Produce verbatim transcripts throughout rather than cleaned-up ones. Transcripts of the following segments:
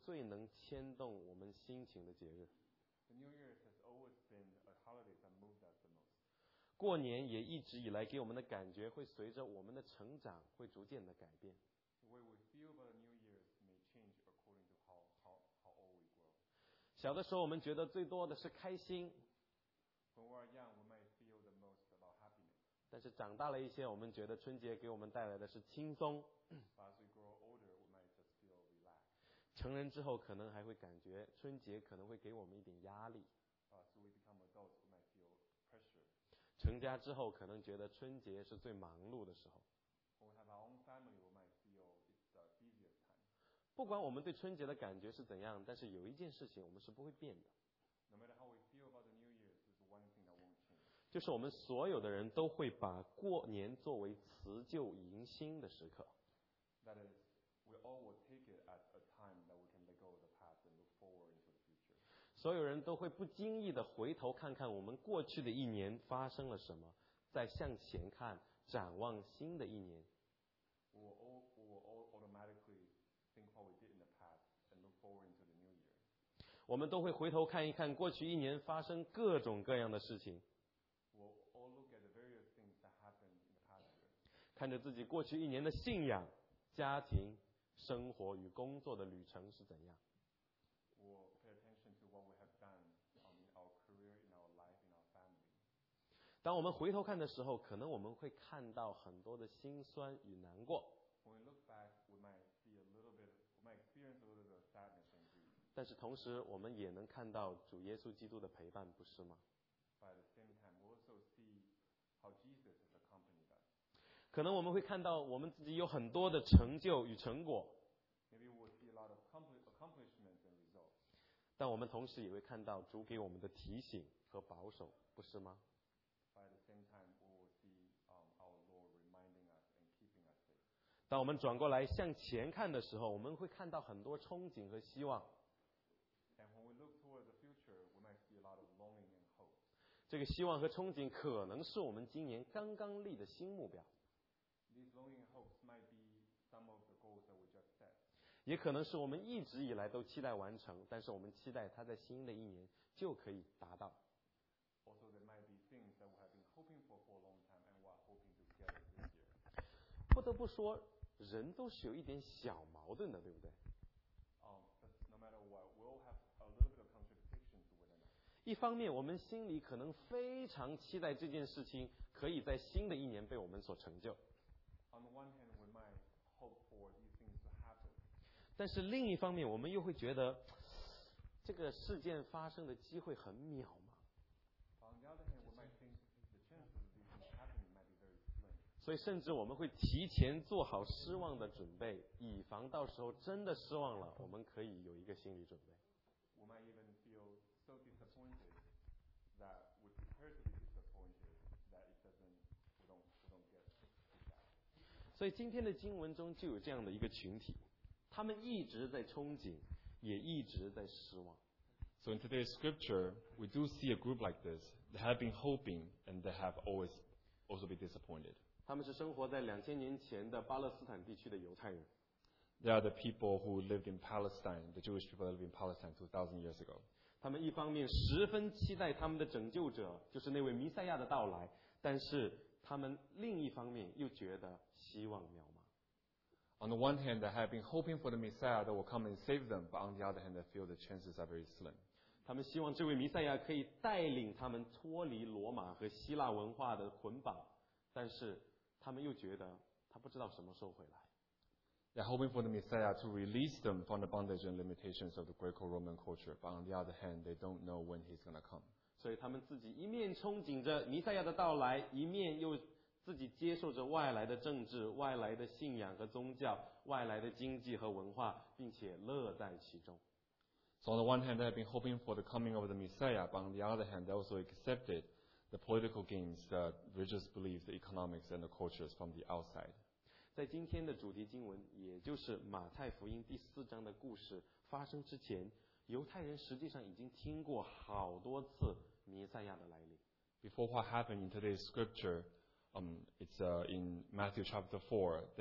最能牵动我们心情的节日。 The New Year has always been a holiday that moved us the most. 过年也一直以来给我们的感觉会随着我们的成长会逐渐的改变。 The way we feel about the New Year may change according to how, how, how old we grow. 小的时候我们觉得最多的是开心， When we are young, we might feel the most about happiness. 但是长大了一些，我们觉得春节给我们带来的是轻松。 But as we grow older, we might just feel relaxed. 成人之后可能还会感觉春节可能会给我们一点压力。 As we become adults, we might feel pressure. 成家之后可能觉得春节是最忙碌的时候。 When we have our own family, we might feel it's the busiest time. 不管我们对春节的感觉是怎样，但是有一件事情我们是不会变的， No matter how we feel about the New Year, there's one thing that won't change. 就是我们所有的人都会把过年作为辞旧迎新的时刻。 That is, we all will take it as a time that we can let go of the past and look forward into the future. 所有人都会不经意的回头看看我们过去的一年发生了什么，再向前看，展望新的一年。 We will all, we will all automatically think what we did in the past and look forward into the new year. 我们都会回头看一看过去一年发生各种各样的事情， We'll all look at the various things that happened in the past year. 看着自己过去一年的信仰、家庭、生活与工作的旅程是怎样。 We'll pay attention to what we have done um, in our career, in our life, in our family. 当我们回头看的时候，可能我们会看到很多的辛酸与难过， When we look back, we might see a little bit, we might experience a little bit of sadness and grief. 但是同时我们也能看到主耶稣基督的陪伴，不是吗？ But at the same time, we also see how Jesus has accompanied us. 可能我们会看到我们自己有很多的成就与成果， Maybe we'll see a lot of accompli- accomplishments and results. 但我们同时也会看到主给我们的提醒和保守，不是吗？ But at the same time, we will see um, our Lord reminding us and keeping us safe. 当我们转过来向前看的时候，我们会看到很多憧憬和希望。 And when we look toward the future, we might see a lot of longing and hope. 这个希望和憧憬可能是我们今年刚刚立的新目标， These longing and hopes might be some of the goals that we just set. 也可能是我们一直以来都期待完成，但是我们期待它在新的一年就可以达到。 Also, there might be things that we have been hoping for for a long time and we are hoping to get it this year. 不得不说，人都是有一点小矛盾的，对不对？ Um, but no matter what, we'll have a little bit of contradictions within us. 一方面，我们心里可能非常期待这件事情可以在新的一年被我们所成就， On the one hand, we might hope for these things to happen. 但是另一方面，我们又会觉得这个事件发生的机会很渺茫， On the other hand, we might think the chances of these things happening might be very slim. 所以甚至我们会提前做好失望的准备，以防到时候真的失望了，我们可以有一个心理准备。 We might even feel so disappointed that we prepare to be disappointed that it doesn't, we don't, we don't get feedback. 所以今天的经文中就有这样的一个群体，他们一直在憧憬，也一直在失望。 So in today's scripture, we do see a group like this. They have been hoping and they have always also been disappointed. 他们是生活在两千年前的巴勒斯坦地区的犹太人。 They are the people who lived in Palestine, the Jewish people that lived in Palestine two thousand years ago. 他们一方面十分期待他们的拯救者，就是那位弥赛亚的到来，但是他们另一方面又觉得希望渺茫。 On the one hand, they have been hoping for the Messiah that will come and save them, but on the other hand, they feel the chances are very slim. 他们希望这位弥赛亚可以带领他们脱离罗马和希腊文化的捆绑，但是他们又觉得他不知道什么时候会来。 They're hoping for the Messiah to release them from the bondage and limitations of the Greco-Roman culture, but on the other hand, they don't know when he's going to come. 所以他们自己一面憧憬着弥赛亚的到来，一面又自己接受着外来的政治、外来的信仰和宗教、外来的经济和文化，并且乐在其中。 So on the one hand, they have been hoping for the coming of the Messiah, but on the other hand, they also accepted the political gains, the religious beliefs, the economics, and the cultures from the outside. 在今天的主题经文，也就是马太福音第四章的故事发生之前，犹太人实际上已经听过好多次弥赛亚的来临。 Before what happened in today's scripture, um, it's uh, in Matthew chapter four, the,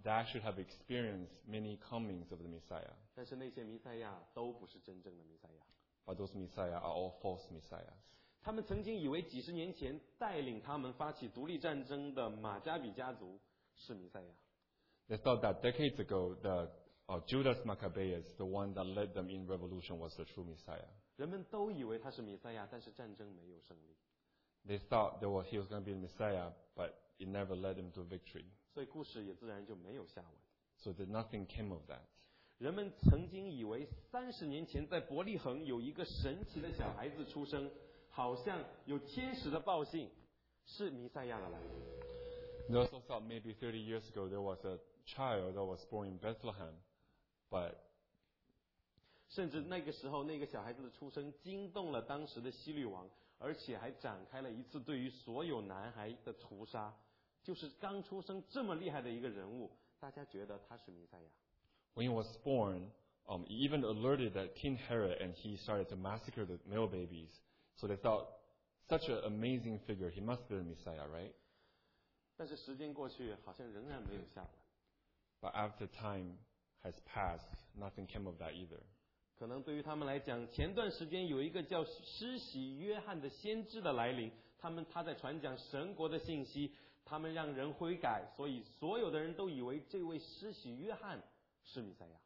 they actually have experienced many comings of the Messiah. 但是那些弥赛亚都不是真正的弥赛亚。 But those Messiah are all false Messiahs. 他们曾经以为几十年前带领他们发起独立战争的马加比家族是弥赛亚。 They thought that decades ago, the uh, Judas Maccabeus, the one that led them in revolution, was the true Messiah. 人们都以为他是弥赛亚，但是战争没有胜利。 They thought they were, he was going to be the Messiah, but it never led him to victory. 所以故事也自然就没有下文。 So that nothing came of that. 人们曾经以为三十年前在伯利恒有一个神奇的小孩子出生，好像有天使的报信，是弥赛亚的来临。 They also thought maybe thirty years ago there was a child that was born in Bethlehem, but 甚至那个时候那个小孩子的出生惊动了当时的希律王，而且还展开了一次对于所有男孩的屠杀。就是刚出生这么厉害的一个人物，大家觉得他是弥赛亚。 when he was born, um, he even alerted that King Herod, and he started to massacre the male babies. So they thought, such an amazing figure, he must be the Messiah, right? 但是时间过去，好像仍然没有下文。 But after time has passed, nothing came of that either. 可能对于他们来讲，前段时间有一个叫施洗约翰的先知的来临，他们他在传讲神国的信息，他们让人悔改，所以所有的人都以为这位施洗约翰是弥赛亚。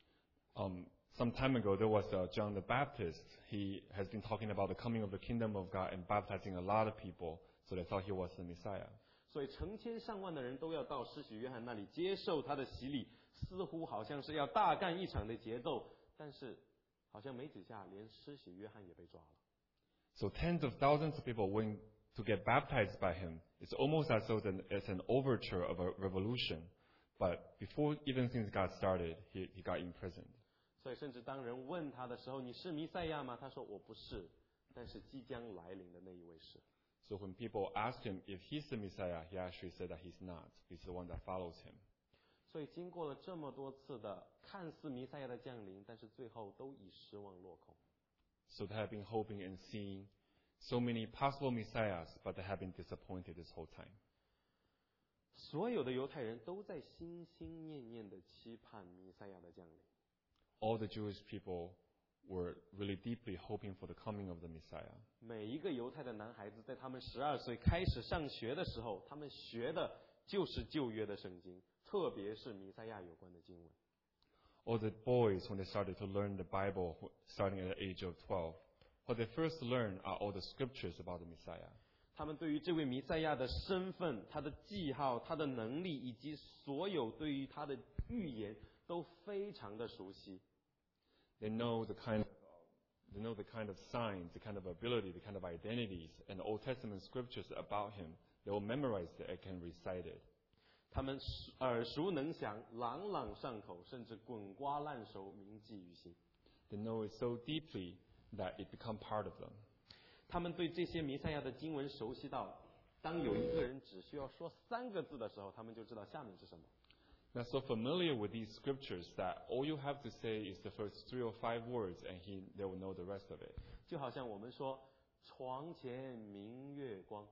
Um, some time ago, there was uh, John the Baptist. He has been talking about the coming of the kingdom of God and baptizing a lot of people, so they thought he was the Messiah. 所以成千上万的人都要到施洗约翰那里接受他的洗礼，似乎好像是要大干一场的节奏，但是好像没几下，连施洗约翰也被抓了。 So tens of thousands of people went to get baptized by him. It's almost as though it's an overture of a revolution. But before even things got started, he, he got imprisoned. 所以甚至当人问他的时候，你是弥赛亚吗？他说我不是，但是即将来临的那一位是。 So when people asked him if he's the Messiah, he actually said that he's not. He's the one that follows him. 所以经过了这么多次的看似弥赛亚的降临，但是最后都以失望落空。 So they have been hoping and seeing so many possible Messiahs, but they have been disappointed this whole time. 所有的犹太人都在心心念念的期盼弥赛亚的降临。 All the Jewish people were really deeply hoping for the coming of the Messiah. 每一个犹太的男孩子在他们十二岁开始上学的时候，他们学的就是旧约的圣经，特别是弥赛亚有关的经文。 All the boys, when they started to learn the Bible, starting at the age of twelve, what they first learn are all the scriptures about the Messiah. 他们对于这位弥赛亚的身份、他的记号、他的能力，以及所有对于他的预言，都非常的熟悉。 They know the kind of, they know the kind of signs, the kind of ability, the kind of identities, and the Old Testament scriptures about him. They will memorize it and can recite it. 他们耳熟能详，朗朗上口，甚至滚瓜烂熟，铭记于心。 They know it so deeply that it become part of them. 他们对这些弥赛亚的经文熟悉到，当有一个人只需要说三个字的时候，他们就知道下面是什么。 They're so familiar with these scriptures that all you have to say is the first three or five words, and he, they will know the rest of it. 就好像我们说“床前明月光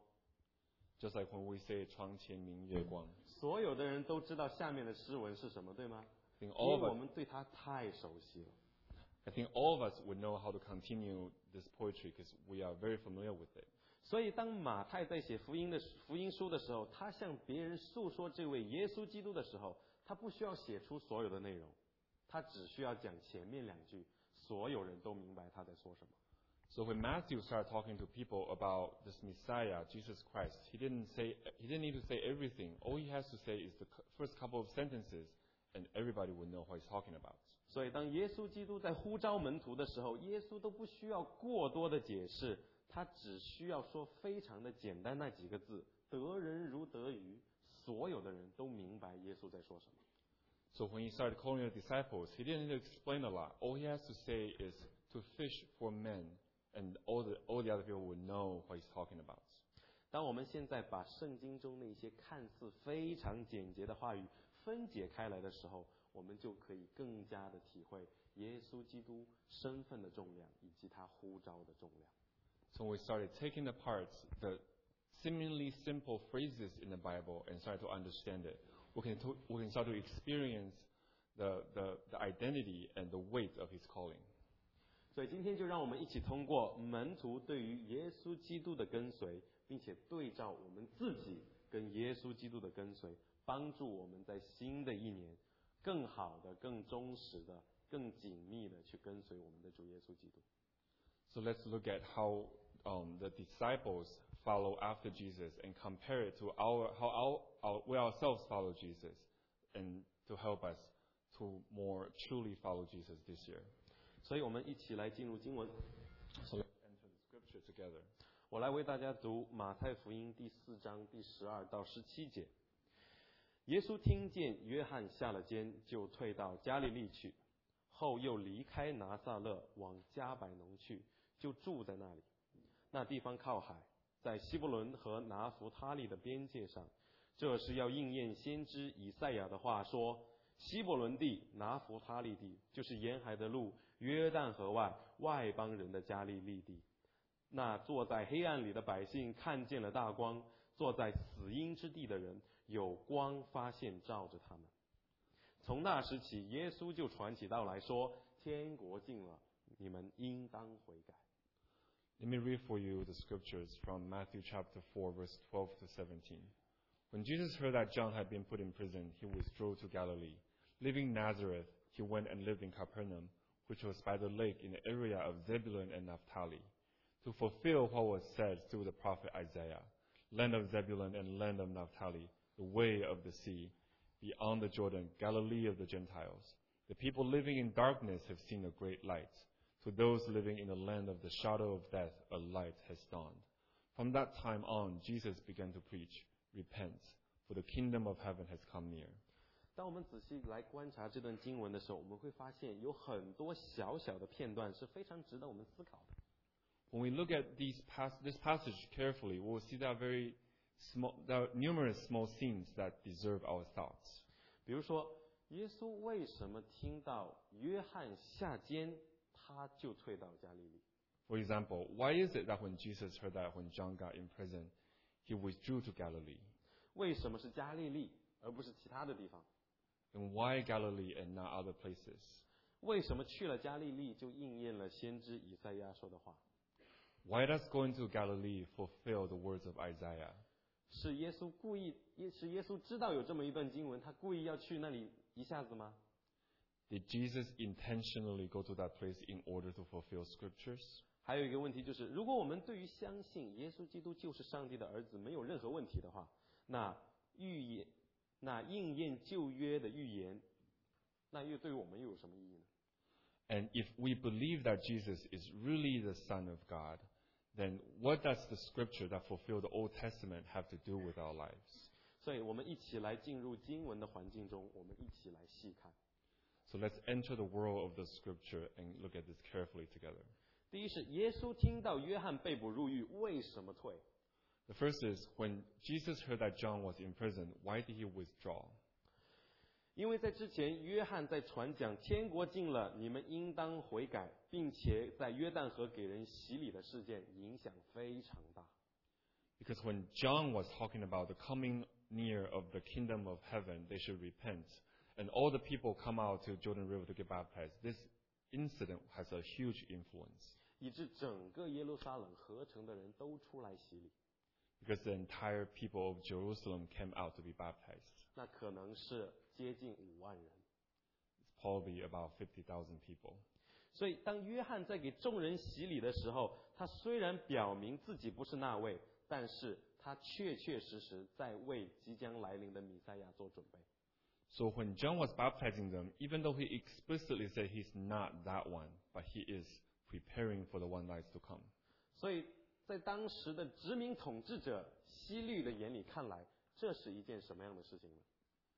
Just like when we say 床前明月光”， 所有的人都知道下面的诗文是什么，对吗？ I think 因 all 为 of 我 us, 们对它太熟悉了。 I think all of us would know how to continue this poetry because we are very familiar with it. 所以，当马太在写福音的福音书的时候，他向别人诉说这位耶稣基督的时候，他不需要写出所有的内容，他只需要讲前面两句，所有人都明白他在说什么。 So when Matthew started talking to people about this Messiah, Jesus Christ, he didn't say, he didn't need to say everything. All he has to say is the first couple of sentences, and everybody would know what he's talking about. 所以，当耶稣基督在呼召门徒的时候，耶稣都不需要过多的解释，他只需要说非常的简单那几个字：“得人如得鱼。”所有的人都明白耶稣在说什么。 So when he started calling the disciples, he didn't need to explain a lot. All he has to say is to fish for men, and all the, all the other people would know what he's talking about. 当我们现在把圣经中那些看似非常简洁的话语分解开来的时候，我们就可以更加的体会耶稣基督身份的重量，以及他呼召的重量。 So we started taking apart the seemingly simple phrases in the Bible and started to understand it. we can, to, we can start to experience the, the, the identity and the weight of his calling. 所以今天就让我们一起通过门徒对于耶稣基督的跟随，并且对照我们自己跟耶稣基督的跟随，帮助我们在新的一年更好的、更忠实的、更紧密的去跟随我们的主耶稣基督。 So let's look at how um, the disciples follow after Jesus and compare it to our how our, our, we ourselves follow Jesus, and to help us to more truly follow Jesus this year. 所以我们一起来进入经文。 So let's enter the scripture together. 我来为大家读马太福音第四章第十二到十七节。耶稣听见约翰下了监，就退到加利利去，后又离开拿撒勒往迦百农去，就住在那里。那地方靠海，在西布伦和拿弗他利的边界上。这是要应验先知以赛亚的话说，西伯伦地、拿弗他利地，就是沿海的路，约旦河外外邦人的加利利地。那坐在黑暗里的百姓看见了大光，坐在死荫之地的人有光发现照着他们。从那时起，耶稣就传起道来说，天国近了，你们应当悔改。 Let me read for you the scriptures from Matthew chapter four, verse twelve to seventeen. When Jesus heard that John had been put in prison, he withdrew to Galilee. Leaving Nazareth, he went and lived in Capernaum, which was by the lake in the area of Zebulun and Naphtali, to fulfill what was said through the prophet Isaiah, land of Zebulun and land of Naphtali, the way of the sea, beyond the Jordan, Galilee of the Gentiles. The people living in darkness have seen a great light. To those living in the land of the shadow of death, a light has dawned. From that time on, Jesus began to preach, Repent, for the kingdom of heaven has come near. 当我们仔细来观察这段经文的时候，我们会发现有很多小小的片段是非常值得我们思考的。 When we look at these pas- this passage carefully, we will see that very small, there are numerous small scenes that deserve our thoughts. 比如说，耶稣为什么听到约翰下监，他就退到加利利？ For example, why is it that when Jesus heard that when John got in prison, he withdrew to Galilee? 为什么是加利利而不是其他的地方？ And why Galilee and not other places? 为什么去了加利利就应验了先知以赛亚说的话？ Why does going to Galilee fulfill the words of Isaiah? 是耶稣故意，是耶稣知道有这么一段经文，他故意要去那里一下子吗？ Did Jesus intentionally go to that place in order to fulfill scriptures? 还有一个问题就是，如果我们对于相信耶稣基督就是上帝的儿子没有任何问题的话，那预言，那应验旧约的预言，那又对于我们又有什么意义呢？ And if we believe that Jesus is really the Son of God, then what does the scripture that fulfill the Old Testament have to do with our lives? 所以我们一起来进入经文的环境中，我们一起来细看。 So let's enter the world of the scripture and look at this carefully together. 第一是耶稣听到约翰被捕入狱，为什么退？ The first is, when Jesus heard that John was in prison, why did he withdraw? 因为在之前，约翰在传讲天国近了，你们应当悔改，并且在约旦河给人洗礼的事件影响非常大。 Because when John was talking about the coming near of the kingdom of heaven, they should repent, and all the people come out to Jordan River to get baptized, this incident has a huge influence. 以致整个耶路撒冷合成的人都出来洗礼， Because the entire people of Jerusalem came out to be baptized. 那可能是接近五万人。 It's probably about fifty thousand people. 所以，当约翰在给众人洗礼的时候，他虽然表明自己不是那位，但是他确确实实在为即将来临的弥赛亚做准备。 So when John was baptizing them, even though he explicitly said he's not that one, but he is preparing for the one that is to come. 所以在当时的殖民统治者希律的眼里看来，这是一件什么样的事情呢？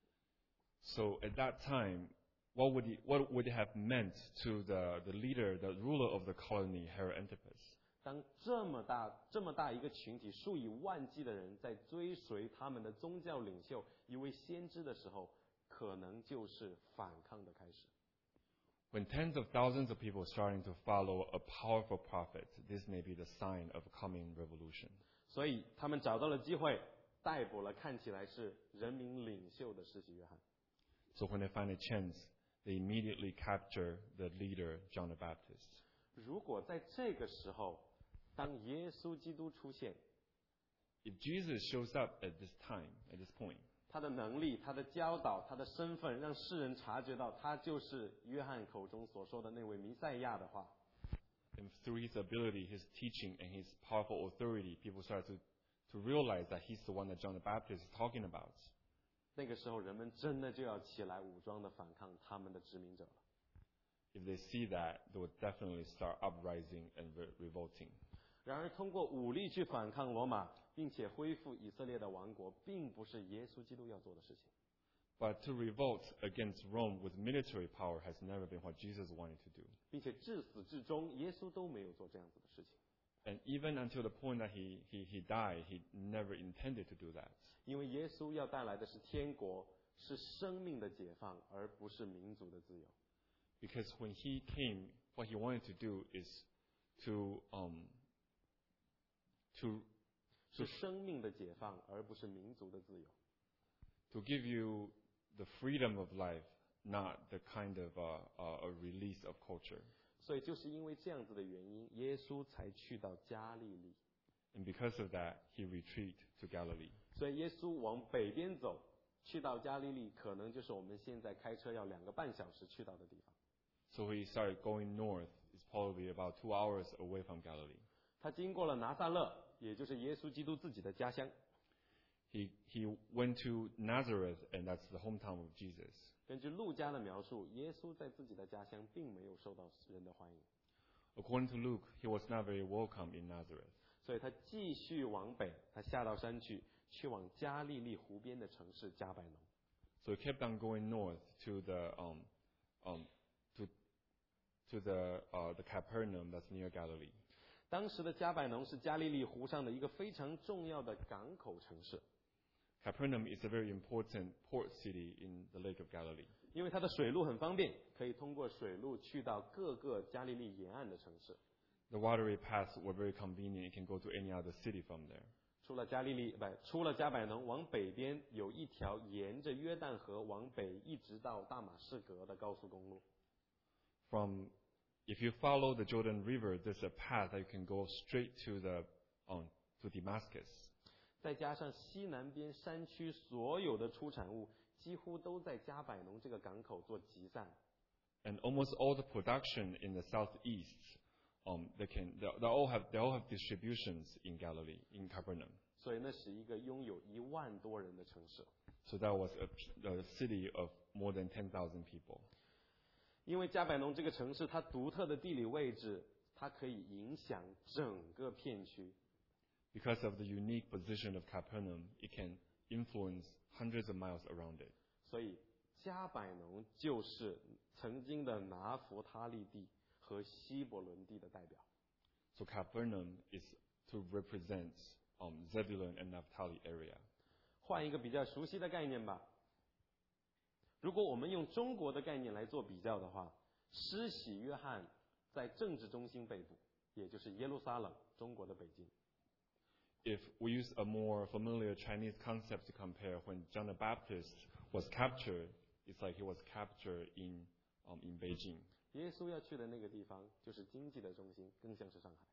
So at that time, what would, he, what would it have meant to the, the leader, the ruler of the colony, Herod Antipas? 当这么大这么大一个群体，数以万计的人在追随他们的宗教领袖一位先知的时候，可能就是反抗的开始。 When tens of thousands of people are starting to follow a powerful prophet, this may be the sign of a coming revolution. 所以他们找到了机会， 逮捕了看起来是人民领袖的施洗约翰。 So when they find a chance, they immediately capture the leader, John the Baptist. 如果在这个时候，当耶稣基督出现， If Jesus shows up at this time, at this point, 他的能力、他的教导、他的身份，让世人察觉到他就是约翰口中所说的那位弥赛亚的话， and through his ability, his teaching, and his powerful authority, people start to, to realize that he's the one that John the Baptist is talking about. 那个时候人们真的就要起来武装的反抗他们的殖民者了。 If they see that, they would definitely start uprising and re- revolting. 然而，通过武力去反抗罗马，并且恢复以色列的王国，并不是耶稣基督要做的事情。 But to revolt against Rome with military power has never been what Jesus wanted to do. 并且至死至终，耶稣都没有做这样子的事情。 And even until the point that he, he, he died, he never intended to do that. 因为耶稣要带来的是天国，是生命的解放，而不是民族的自由。 Because when he came, what he wanted to do is to, um, to, 是生命的解放，而不是民族的自由。 to give you the freedom of life, not the kind of uh, uh, a release of culture. 所以就是因为这样子的原因，耶稣才去到加利利。 And because of that, he retreated to Galilee. 所以耶稣往北边走，去到加利利，可能就是我们现在开车要两个半小时去到的地方。 So he started going north. It's probably about two hours away from Galilee. 他经过了拿撒勒，也就是耶稣基督自己的家乡。 He, he went to Nazareth, and that's the hometown of Jesus. 根据路加的描述，耶稣在自己的家乡并没有受到人的欢迎， According to Luke, he was not very welcome in Nazareth. 所以他继续往北，他下到山去，去往加利利湖边的城市加百农。 So he kept on going north to the, um, um, to, to the, uh, the Capernaum that's near Galilee. 当时的加百农是加利利湖上的一个非常重要的港口城市， Capernaum is a very important port city in the Lake of Galilee. 因为它的水路很方便，可以通过水路去到各个加利利沿岸的城市。 The waterway paths were very convenient. You can go to any other city from there. 除了加利利，不，除了加百农，往北边有一条沿着约旦河往北一直到大马士革的高速公路。 From, if you follow the Jordan River, there's a path that you can go straight to the, um, to Damascus. 再加上西南边山区所有的出产物几乎都在加百农这个港口做集散， And almost all the production in the southeast, um, they can, they, they all have, they all have distributions in Galilee, in Capernaum. 所以那是一个拥有一万多人的城市。 So that was a, a city of more than ten thousand people. 因为加百农这个城市它独特的地理位置，它可以影响整个片区。 Because of the unique position of Capernaum, it can influence hundreds of miles around it. 所以加百农就是曾经的拿弗他利地和希伯伦地的代表。 So Capernaum is to represent um, Zebulun and Naphtali area. 换一个比较熟悉的概念吧，如果我们用中国的概念来做比较的话，施洗约翰在政治中心被捕，也就是耶路撒冷，中国的北京。 If we use a more familiar Chinese concept to compare, when John the Baptist was captured, it's like he was captured in, um, in Beijing. 耶稣要去的那个地方就是经济的中心，更像是上海。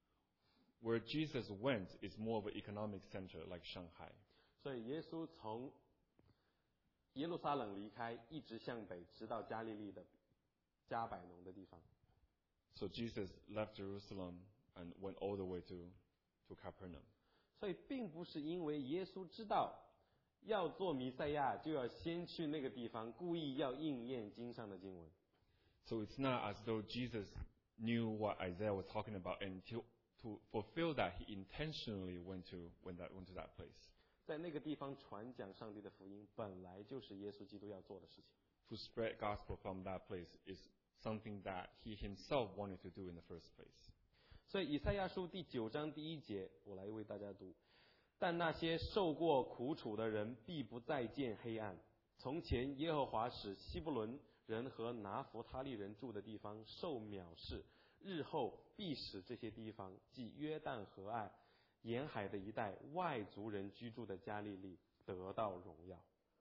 Where Jesus went is more of an economic center like Shanghai. 所以耶稣从耶路撒冷离开，一直向北，直到加利利的加百农的地方。 So Jesus left Jerusalem and went all the way to, to Capernaum. 所以并不是因为耶稣知道要做弥赛亚，就要先去那个地方，故意要应验经上的经文。 So it's not as though Jesus knew what Isaiah was talking about, and to, to fulfill that, he intentionally went to, went, that, went to that place. 在那个地方传讲上帝的福音，本来就是耶稣基督要做的事情。 To spread gospel from that place is something that he himself wanted to do in the first place. 所以以赛亚书第九章第一节，我来为大家读：但那些受过苦楚的人必不再见黑暗。从前耶和华使希伯伦人和拿弗他利人住的地方受藐视，日后必使这些地方，即约旦河岸沿海的一带外族人居住的加利利得到荣耀。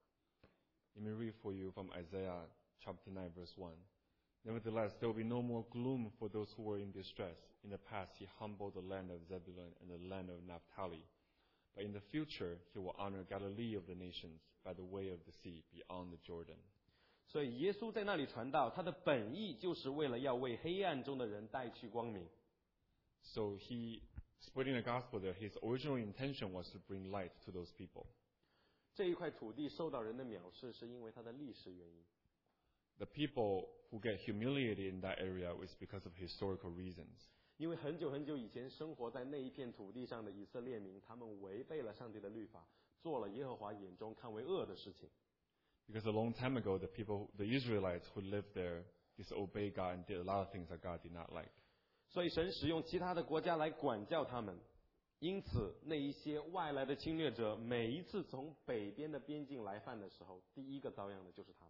Let me read for you from Isaiah chapter nine, verse one. Nevertheless, there will be no more gloom for those who were in distress. In the past, he humbled the land of Zebulun and the land of Naphtali. But in the future, he will honor Galilee of the nations by the way of the sea beyond the Jordan. 所以耶稣在那里传道，他的本意就是为了要为黑暗中的人带去光明。 So he, spreading the gospel there, his original intention was to bring light to those people. 这一块土地受到人的藐视，是因为它的历史原因。 The people who get humiliated in that area is because of historical reasons. 因为很久很久以前，生活在那一片土地上的以色列民，他们违背了上帝的律法，做了耶和华眼中看为恶的事情。 Because a long time ago, the people, the Israelites who lived there, disobeyed God and did a lot of things that God did not like. 所以神使用其他的国家来管教他们。因此，那一些外来的侵略者，每一次从北边的边境来犯的时候，第一个遭殃的就是他们。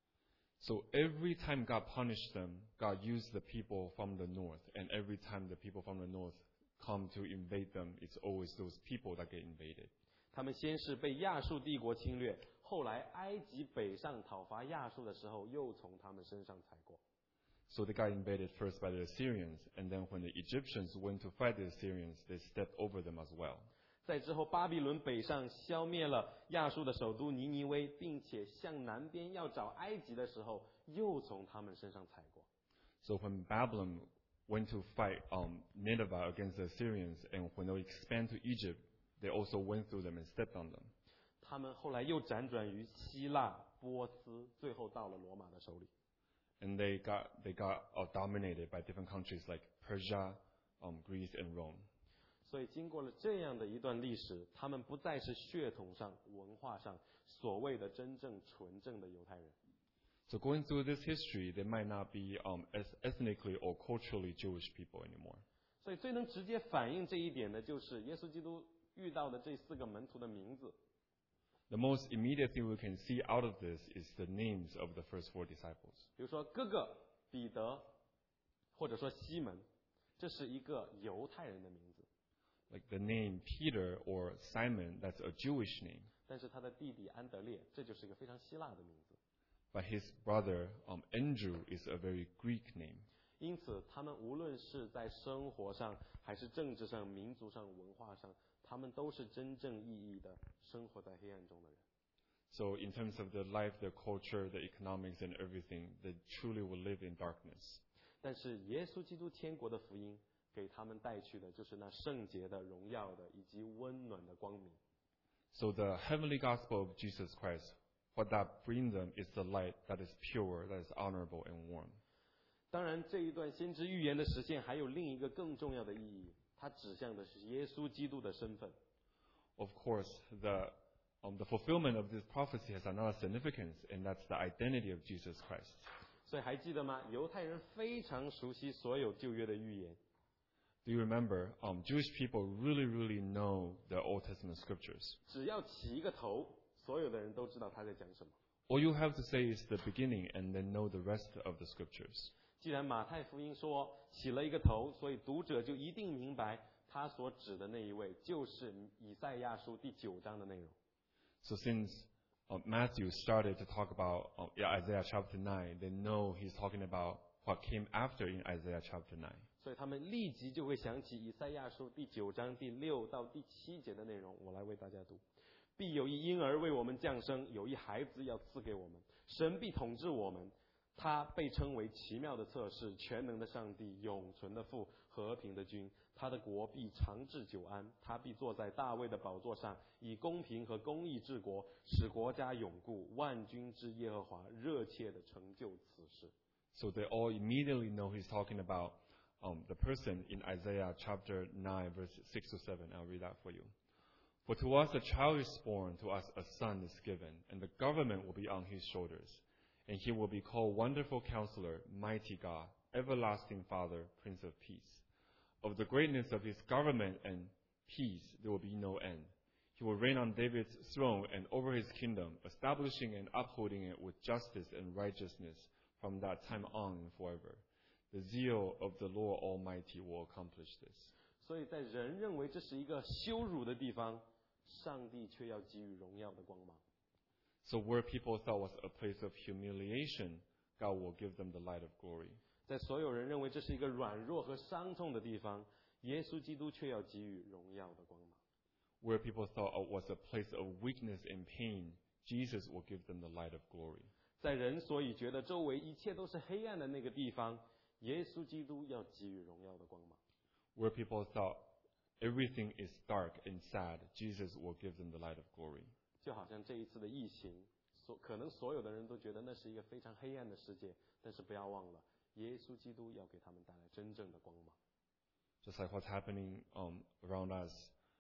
So every time God punished them, God used the people from the north. And every time the people from the north come to invade them, it's always those people that get invaded. 他们先是被亚述帝国侵略，后来埃及北上讨伐亚述的时候，又从他们身上踩过。 So they got invaded first by the Assyrians, and then when the Egyptians went to fight the Assyrians, they stepped over them as well. 在之后，巴比伦北上消灭了亚述的首都尼尼微，并且向南边要找埃及的时候，又从他们身上踩过。 So when Babylon went to fight um, Nineveh against the Assyrians, and when they expand to Egypt, they also went through them and stepped on them. 他们后来又辗转于希腊、波斯，最后到了罗马的手里。 And they got they got uh, dominated by different countries like Persia, um, Greece, and Rome. 所以经过了这样的一段历史，他们不再是血统上、文化上所谓的真正纯正的犹太人。 So going through this history, they might not be um, as ethnically or culturally Jewish people anymore. 所以最能直接反映这一点的，就是耶稣基督遇到的这四个门徒的名字。 The most immediate thing we can see out of this is the names of the first four disciples. 比如说哥哥彼得，或者说西门，这是一个犹太人的名字。 Like the name Peter or Simon, that's a Jewish name. 但是他的弟弟安德烈，这就是一个非常希腊的名字。 But his brother, um, Andrew, is a very Greek name. 因此，他们无论是在生活上，还是政治上、民族上、文化上，他们都是真正意义的生活在黑暗中的人。 So in terms of the life, the culture, the economics, and everything, they truly will live in darkness. 但是耶稣基督天国的福音给他们带去的就是那圣洁的、荣耀的以及温暖的光明。 So the heavenly gospel of Jesus Christ, what that brings them is the light that is pure, that is honorable and warm. 当然，这一段先知预言的实现还有另一个更重要的意义，它指向的是耶稣基督的身份。 Of course, the um, the fulfillment of this prophecy has another significance, and that's the identity of Jesus Christ. 所以还记得吗？犹太人非常熟悉所有旧约的预言。 Do you remember? Um, Jewish people really, really know the Old Testament scriptures. 只要起一个头，所有的人都知道他在讲什么。 All you have to say is the beginning, and then know the rest of the scriptures. 既然马太福音说起了一个头，所以读者就一定明白他所指的那一位就是以赛亚书第九章的内容。 So since uh, Matthew started to talk about uh, yeah, Isaiah chapter nine, they know he's talking about what came after in Isaiah chapter nine. 所以他们立即就会想起以赛亚书第九章第六到第七节的内容。我来为大家读：必有一婴儿为我们降生，有一孩子要赐给我们，神必统治我们。他被称为奇妙的策士，全能的上帝，永存的父，和平的君。他的国必长治久安，他必坐在大卫的宝座上，以公平和公义治国，使国家永固。万军之耶和华热切地成就此事。 So they all immediately know he's talking about um, the person in Isaiah chapter nine, verse six to seven. I'll read that for you. For to us a child is born, to us a son is given, and the government will be on his shoulders. And he will be called Wonderful Counselor, Mighty God, Everlasting Father, Prince of Peace. Of the greatness of his government and peace there will be no end. He will reign on David's throne and over his kingdom, establishing and upholding it with justice and righteousness from that time on and forever. The zeal of the Lord Almighty will accomplish this. 所以在人认为这是一个羞辱的地方，上帝却要给予荣耀的光芒。 So where people thought was a place of humiliation, God will give them the light of glory. 在所有人认为这是一个软弱和伤痛的地方，耶稣基督却要给予荣耀的光芒。 Where people thought it was a place of weakness and pain, Jesus will give them the light of glory. 在人所以觉得周围一切都是黑暗的那个地方，耶稣基督要给予荣耀的光芒。 Where people thought everything is dark and sad, Jesus will give them the light of glory. 就好像这一次的疫情，所可能所有的人都觉得那是一个非常黑暗的世界，但是不要忘了，耶稣基督要给他们带来真正的光芒。 Just like what's happening um, around us,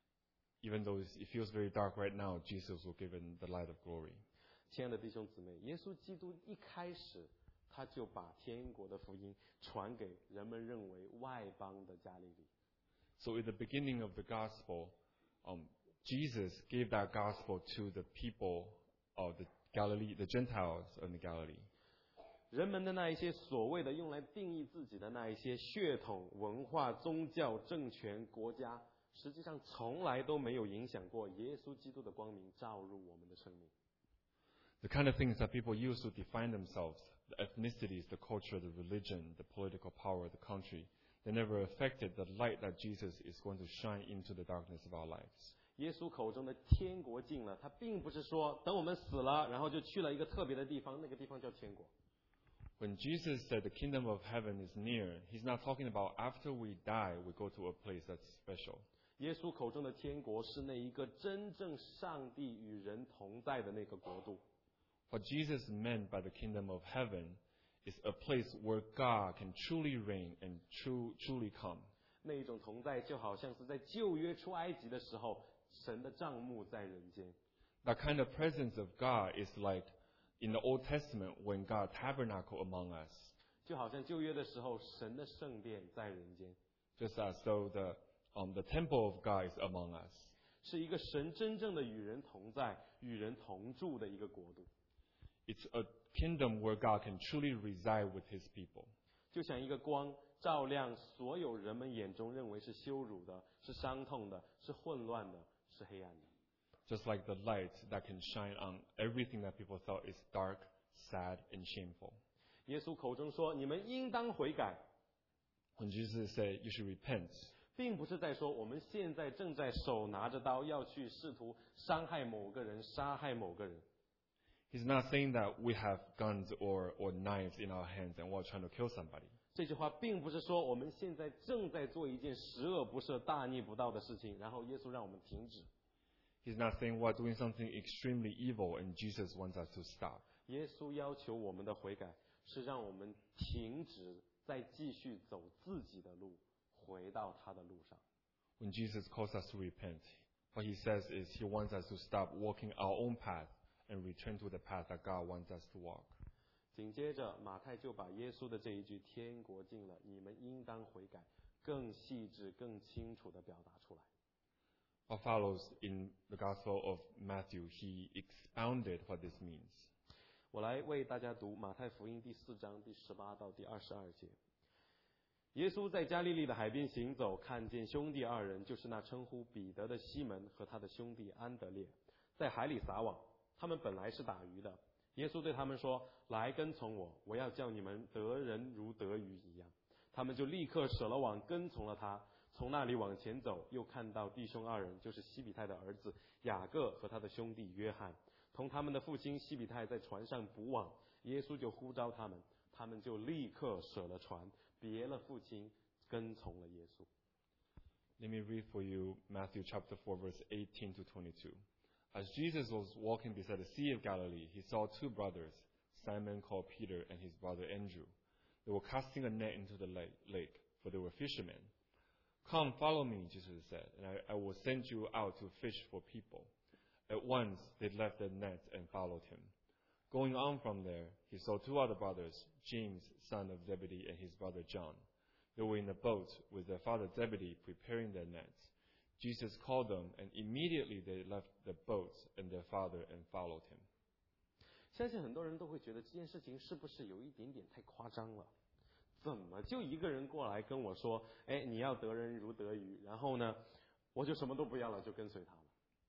even though it feels very dark right now, Jesus will give them the light of glory. 亲爱的弟兄姊妹，耶稣基督一开始他就把天国的福音传给人们认为外邦的加利利。 So in the beginning of the gospel, um, Jesus gave that gospel to the people of the Galilee, the Gentiles in the Galilee. 人们的那一些所谓的用来定义自己的那一些血统、文化、宗教、政权、国家，实际上从来都没有影响过耶稣基督的光明照入我们的生命。 The kind of things that people use to define themselves, the ethnicities, the culture, the religion, the political power of the country, they never affected the light that Jesus is going to shine into the darkness of our lives. 耶稣口中的天国近了，他并不是说等我们死了，然后就去了一个特别的地方，那个地方叫天国。 When Jesus said the kingdom of heaven is near, he's not talking about after we die, we go to a place that's special. 耶稣口中的天国是那一个真正上帝与人同在的那个国度。 What Jesus meant by the kingdom of heaven is a place where God can truly reign and true, truly come. 那一种同在就好像是在旧约出埃及的时候，神的帐幕在人间。 That kind of presence of God is like in the Old Testament when God tabernacled among us. 就好像旧约的时候，神的圣殿在人间。 Just as though the, um, the temple of God is among us. 是一个神真正的与人同在、与人同住的一个国度。 It's a kingdom where God can truly reside with his people. 就像一个光照亮所有人们眼中认为是羞辱的、是伤痛的、是混乱的、是黑暗的。 Just like the light that can shine on everything that people thought is dark, sad, and shameful. 耶稣口中说：“你们应当悔改。” When Jesus said, you should repent, 并不是在说我们现在正在手拿着刀要去试图伤害某个人、杀害某个人。 he's not saying that we have guns or, or knives in our hands and we're trying to kill somebody. 这句话并不是说我们现在正在做一件十恶不赦、大逆不道的事情，然后耶稣让我们停止。 He's not saying we're doing something extremely evil and Jesus wants us to stop. 耶稣要求我们的悔改，是让我们停止再继续走自己的路，回到他的路上。 When Jesus calls us to repent, what he says is he wants us to stop walking our own path and return to the path that God wants us to walk. 紧接着，马太就把耶稣的这一句“天国近了，你们应当悔改”更细致、更清楚地表达出来。 What follows in the Gospel of Matthew, he expounded what this means. 我来为大家读马太福音第四章第十八到第二十二节。耶稣在加利利的海边行走，看见兄弟二人，就是那称呼彼得的西门和他的兄弟安德烈，在海里撒网。他们本来是打鱼的。耶稣对他们说：“来跟从我，我要叫你们得人如得鱼一样。”他们就立刻舍了网，跟从了他。从那里往前走，又看到弟兄二人，就是西比泰的儿子雅各和他的兄弟约翰，同他们的父亲西比泰在船上捕网。耶稣就呼召他们，他们就立刻舍了船，别了父亲，跟从了耶稣。 Let me read for you Matthew chapter four, verse eighteen to twenty-two. As Jesus was walking beside the Sea of Galilee, he saw two brothers, Simon called Peter and his brother Andrew. They were casting a net into the lake, for they were fishermen. Come, follow me, Jesus said, and I, I will send you out to fish for people. At once they left their nets and followed him. Going on from there, he saw two other brothers, James, son of Zebedee, and his brother John. They were in a boat with their father Zebedee preparing their nets. Jesus called them, and immediately they left the boats and their father and followed him. 相信很多人都会觉得这件事情是不是有一点点太夸张了？ 怎么就一个人过来跟我说，哎，你要得人如得鱼，然后呢，我就什么都不要了，就跟随他了。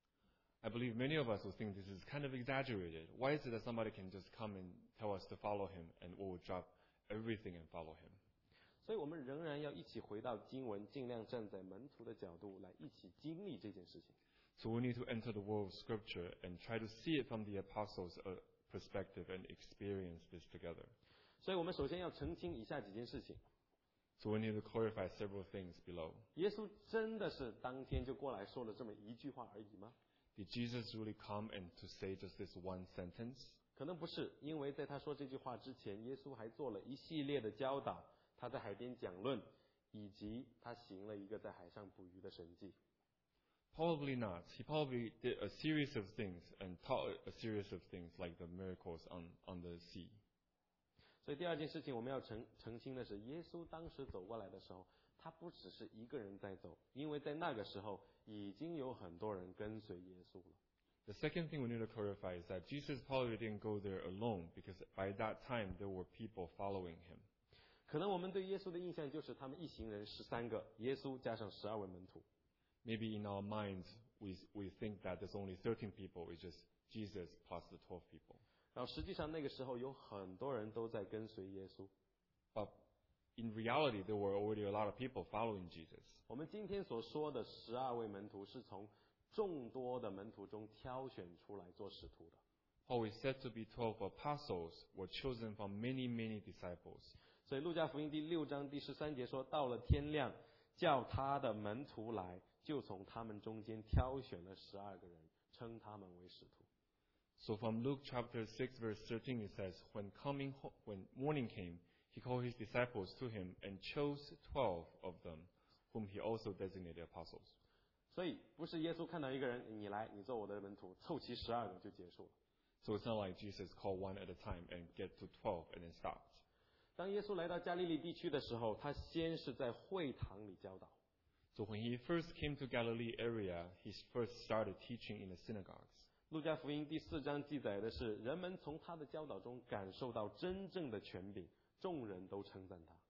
I believe many of us will think this is kind of exaggerated. Why is it that somebody can just come and tell us to follow him and we will drop everything and follow him? 所以我们仍然要一起回到经文，尽量站在门徒的角度来一起经历这件事情。 So we need to enter the world of Scripture and try to see it from the apostles' uh, perspective and experience this together. 所以我们首先要澄清以下几件事情。 So we need to clarify several things below. 耶稣真的是当天就过来说了这么一句话而已吗？ Did Jesus really come and to say just this one sentence? 可能不是，因为在他说这句话之前，耶稣还做了一系列的教导。他在海边讲论，以及他行了一个在海上捕鱼的神迹。 Probably not. He probably did a series of things and taught a series of things like the miracles on, on the sea. 所以第二件事情我们要澄澄清的是，耶稣当时走过来的时候，他不只是一个人在走，因为在那个时候已经有很多人跟随耶稣了。 The second thing we need to clarify is that Jesus probably didn't go there alone because by that time there were people following him. 可能我们对耶稣的印象就是他们一行人十三个，耶稣加上十二位门徒。 Maybe in our minds we we think that there's only thirteen people, it's just Jesus plus the twelve people. 然后实际上那个时候有很多人都在跟随耶稣。 But in reality, there were already a lot of people following Jesus. 我们今天所说的十二位门徒是从众多的门徒中挑选出来做使徒的。 What we said to be twelve apostles were chosen from many, many disciples. 所以路加福音第六章第十三节说，到了天亮，叫他的门徒来，就从他们中间挑选了十二个人，称他们为使徒。 So from Luke chapter six verse thirteen it says, when coming ho- when morning came, he called his disciples to him and chose twelve of them, whom he also designated apostles. 所以不是耶稣看到一个人，你来，你做我的门徒，凑齐十二个就结束了。 So it's not like Jesus called one at a time and get to twelve and then stopped. 当耶稣来到加利利地区的时候，他先是在会堂里教导。 So when he first came to Galilee area, he first started teaching in the synagogues. 路加福音第四章记载的是，人们从他的教导中感受到真正的权柄，众人都称赞他。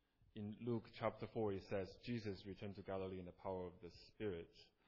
In Luke chapter four, it says, Jesus returned to Galilee in the power of the Spirit.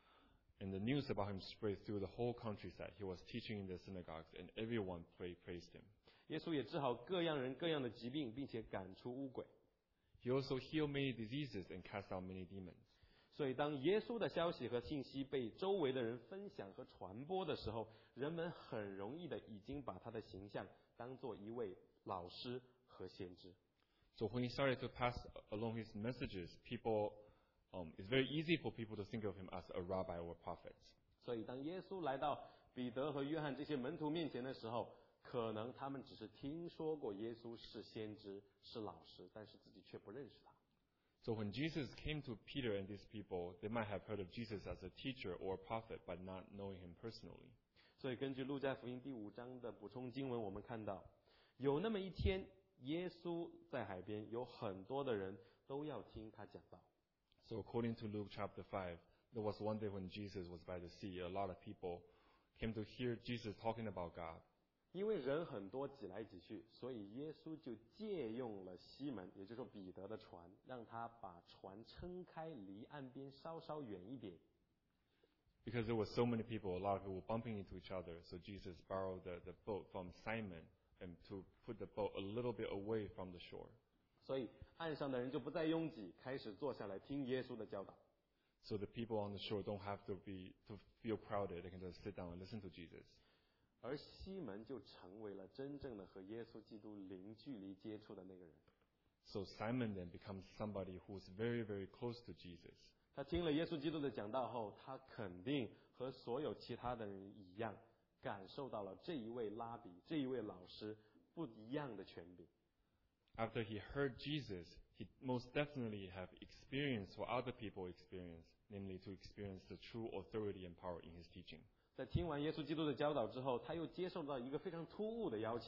And the news about him spread through the whole countryside. He was teaching in the synagogues, and everyone pray, praised him. 耶稣也治好各样人各样的疾病，并且赶出污鬼。 He also healed many diseases and cast out many demons. 所以，当耶稣的消息和信息被周围的人分享和传播的时候，人们很容易的已经把他的形象当作一位老师和先知。 So when he started to pass along his messages, people, um, it's very easy for people to think of him as a rabbi or a prophet. 所以，当耶稣来到彼得和约翰这些门徒面前的时候，可能他们只是听说过耶稣是先知、是老师，但是自己却不认识他。 So when Jesus came to Peter and these people, they might have heard of Jesus as a teacher or a prophet, but not knowing him personally. 所以，根据路加福音第五章的补充经文，我们看到，有那么一天，耶稣在海边，有很多的人都要听他讲道。 So according to Luke chapter five, there was one day when Jesus was by the sea. A lot of people came to hear Jesus talking about God. 因为人很多挤来挤去，所以耶稣就借用了西门，也就是说彼得的船，让他把船撑开，离岸边稍稍远一点。 Because there were so many people, a lot of people were bumping into each other. So Jesus borrowed the, the boat from Simon and to put the boat a little bit away from the shore. 所以岸上的人就不再拥挤，开始坐下来听耶稣的教导。 So the people on the shore don't have to be to feel crowded. They can just sit down and listen to Jesus. 而西门就成为了真正的和耶稣基督零距离接触的那个人。 So Simon then becomes somebody who's very, very close to Jesus. 他听了耶稣基督的讲道后，他肯定和所有其他的人一样，感受到了这一位拉比、这一位老师不一样的权柄。 After he heard Jesus, he most definitely have experienced what other people experience, namely to experience the true authority and power in his teaching. 在听完耶稣基督的教导之后，他又接受到一个非常突兀的邀请。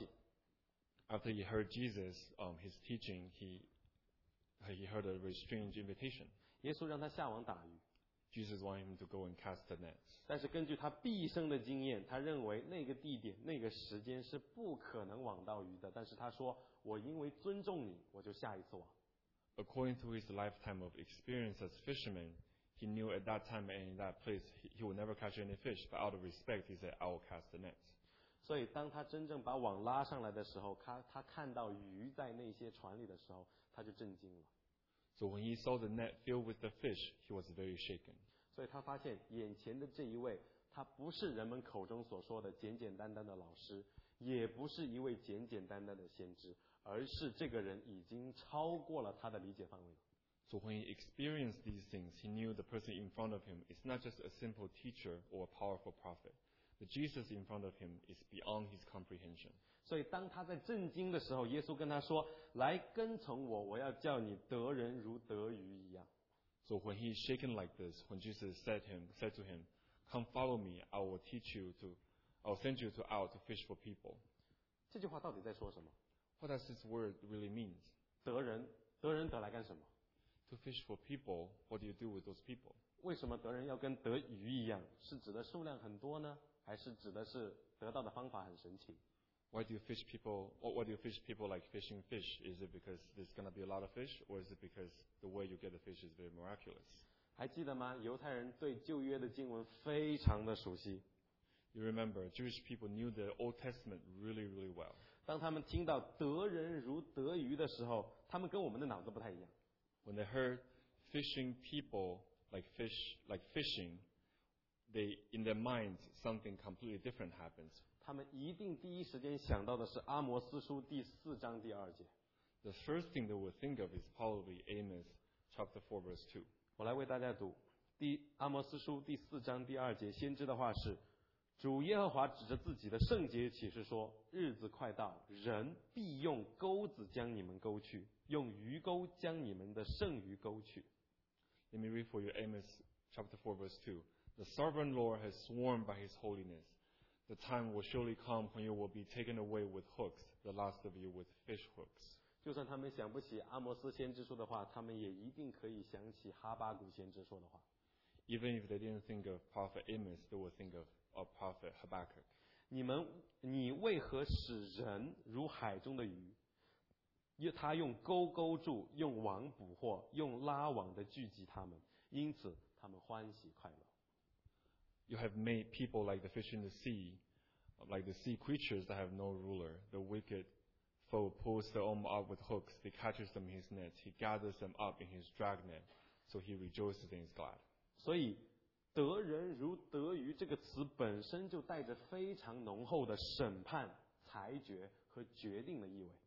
After he heard Jesus, um, his teaching, he he heard a very strange invitation. 耶稣让他下网打鱼。 Jesus wanted him to go and cast the net. 但是根据他毕生的经验，他认为那个地点、那个时间是不可能网到鱼的。但是他说：“我因为尊重你，我就下一次网。” According to his lifetime of experience as fisherman, he knew at that time and in that place he, he would never catch any fish. But out of respect, he said, "I will cast the net." 所以当他真正把网拉上来的时候，他他看到鱼在那些船里的时候，他就震惊了。 So when he saw the net filled with the fish, he was very shaken. 所以他发现眼前的这一位，他不是人们口中所说的简简单单的老师，也不是一位简简单单的先知，而是这个人已经超过了他的理解范围了。 So when he experienced these things, he knew the person in front of him is not just a simple teacher or a powerful prophet. The Jesus in front of him is beyond his comprehension. 所以当他在震惊的时候，耶稣跟他说：“来跟从我，我要叫你得人如得鱼一样。” So when he is shaken like this, when Jesus said him said to him, "Come follow me, I will teach you to, I will send you to out to fish for people." 这句话到底在说什么？ What does this word really mean? 得人，得人得来干什么？ To fish for people, what do you do with those people? 为什么得人要跟得鱼一样？是指的数量很多呢，还是指的是得到的方法很神奇？ Why do you fish people? Or why do you fish people like fishing fish? Is it because there's going to be a lot of fish, or is it because the way you get the fish is very miraculous? 还记得吗？犹太人对旧约的经文非常的熟悉。 You remember, Jewish people knew the Old Testament really, really well. 当他们听到得人如得鱼的时候，他们跟我们的脑子不太一样。 When they heard fishing people like fish, like fishing, they, in their minds, something completely different happens. 他们一定第一时间想到的是阿摩斯书第四章第二节。 The first thing they would think of is probably Amos chapter four, verse two. 我来为大家读第阿摩斯书第四章第二节，先知的话是：主耶和华指着自己的圣洁启示说：日子快到，人必用钩子将你们勾去，用鱼钩将你们的剩余勾去。 Let me read for you Amos chapter four, verse two. The sovereign Lord has sworn by his holiness. The time will surely come when you will be taken away with hooks, the last of you with fish hooks. 就算他们想不起阿摩斯先知说的话，他们也一定可以想起哈巴谷先知说的话。 Even if they didn't think of prophet Amos, they would think of, of prophet Habakkuk. 你们，你为何使人如海中的鱼？用他用钩勾住，用网捕获，用拉网的聚集他们，因此他们欢喜快乐。 You have made people like the fish in the sea, like the sea creatures that have no ruler. The wicked foe pulls them up with hooks. He catches them in his nets. He gathers them up in his dragnet. So he rejoices and is glad. 所以“得人如得鱼”这个词本身就带着非常浓厚的审判、裁决和决定的意味。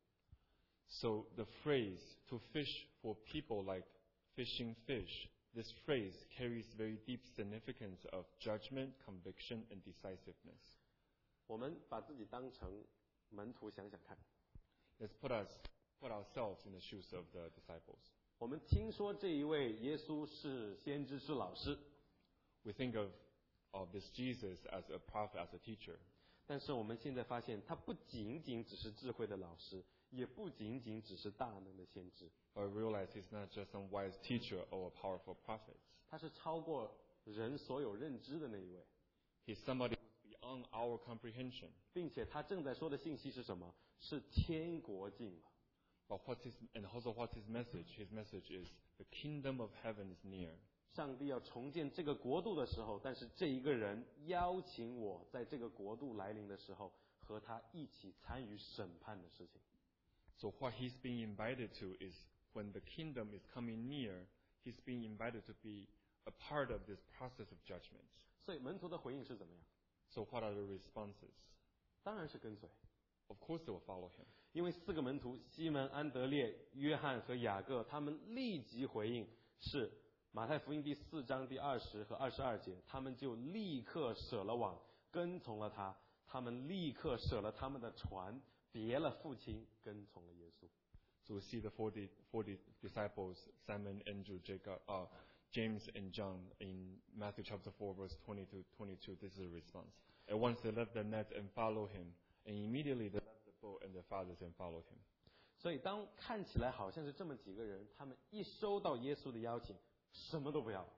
So the phrase, to fish for people like fishing fish, this phrase carries very deep significance of judgment, conviction, and decisiveness. 我们把自己当成门徒想想看， Let's put us, put ourselves in the shoes of the disciples. 我们听说这一位耶稣是先知，是老师， We think of, of this Jesus as a prophet, as a teacher. 但是我们现在发现，他不仅仅只是智慧的老师，也不仅仅只是大能的先知， But realize he's not just some wise teacher or a powerful prophet. 他是超过人所有认知的那一位， He's somebody who's beyond our comprehension. 并且他正在说的信息是什么？是天国近了。 But what's his, and also what's his message? His message is the kingdom of heaven is near. 上帝要重建这个国度的时候，但是这一个人邀请我在这个国度来临的时候，和他一起参与审判的事情。 So what he's being invited to is when the kingdom is coming near, he's being invited to be a part of this process of judgment. 所以门徒的回应是怎么样？ So what are the responses? 当然是跟随， Of course they will follow him. 因为四个门徒西门、安德烈、约翰和雅各，他们立即回应是马太福音第四章第二十和二十二节，他们就立刻舍了网，跟从了他。他们立刻舍了他们的船，别了父亲，跟从了耶稣。 So we see the forty, forty disciples, Simon, Andrew, Jacob, uh, James, and John in Matthew chapter four, verse twenty to twenty-two. This is the response. At once they left the net and followed him, and immediately they left the boat and their fathers and followed him. 所以当看起来好像是这么几个人，他们一收到耶稣的邀请，什么都不要。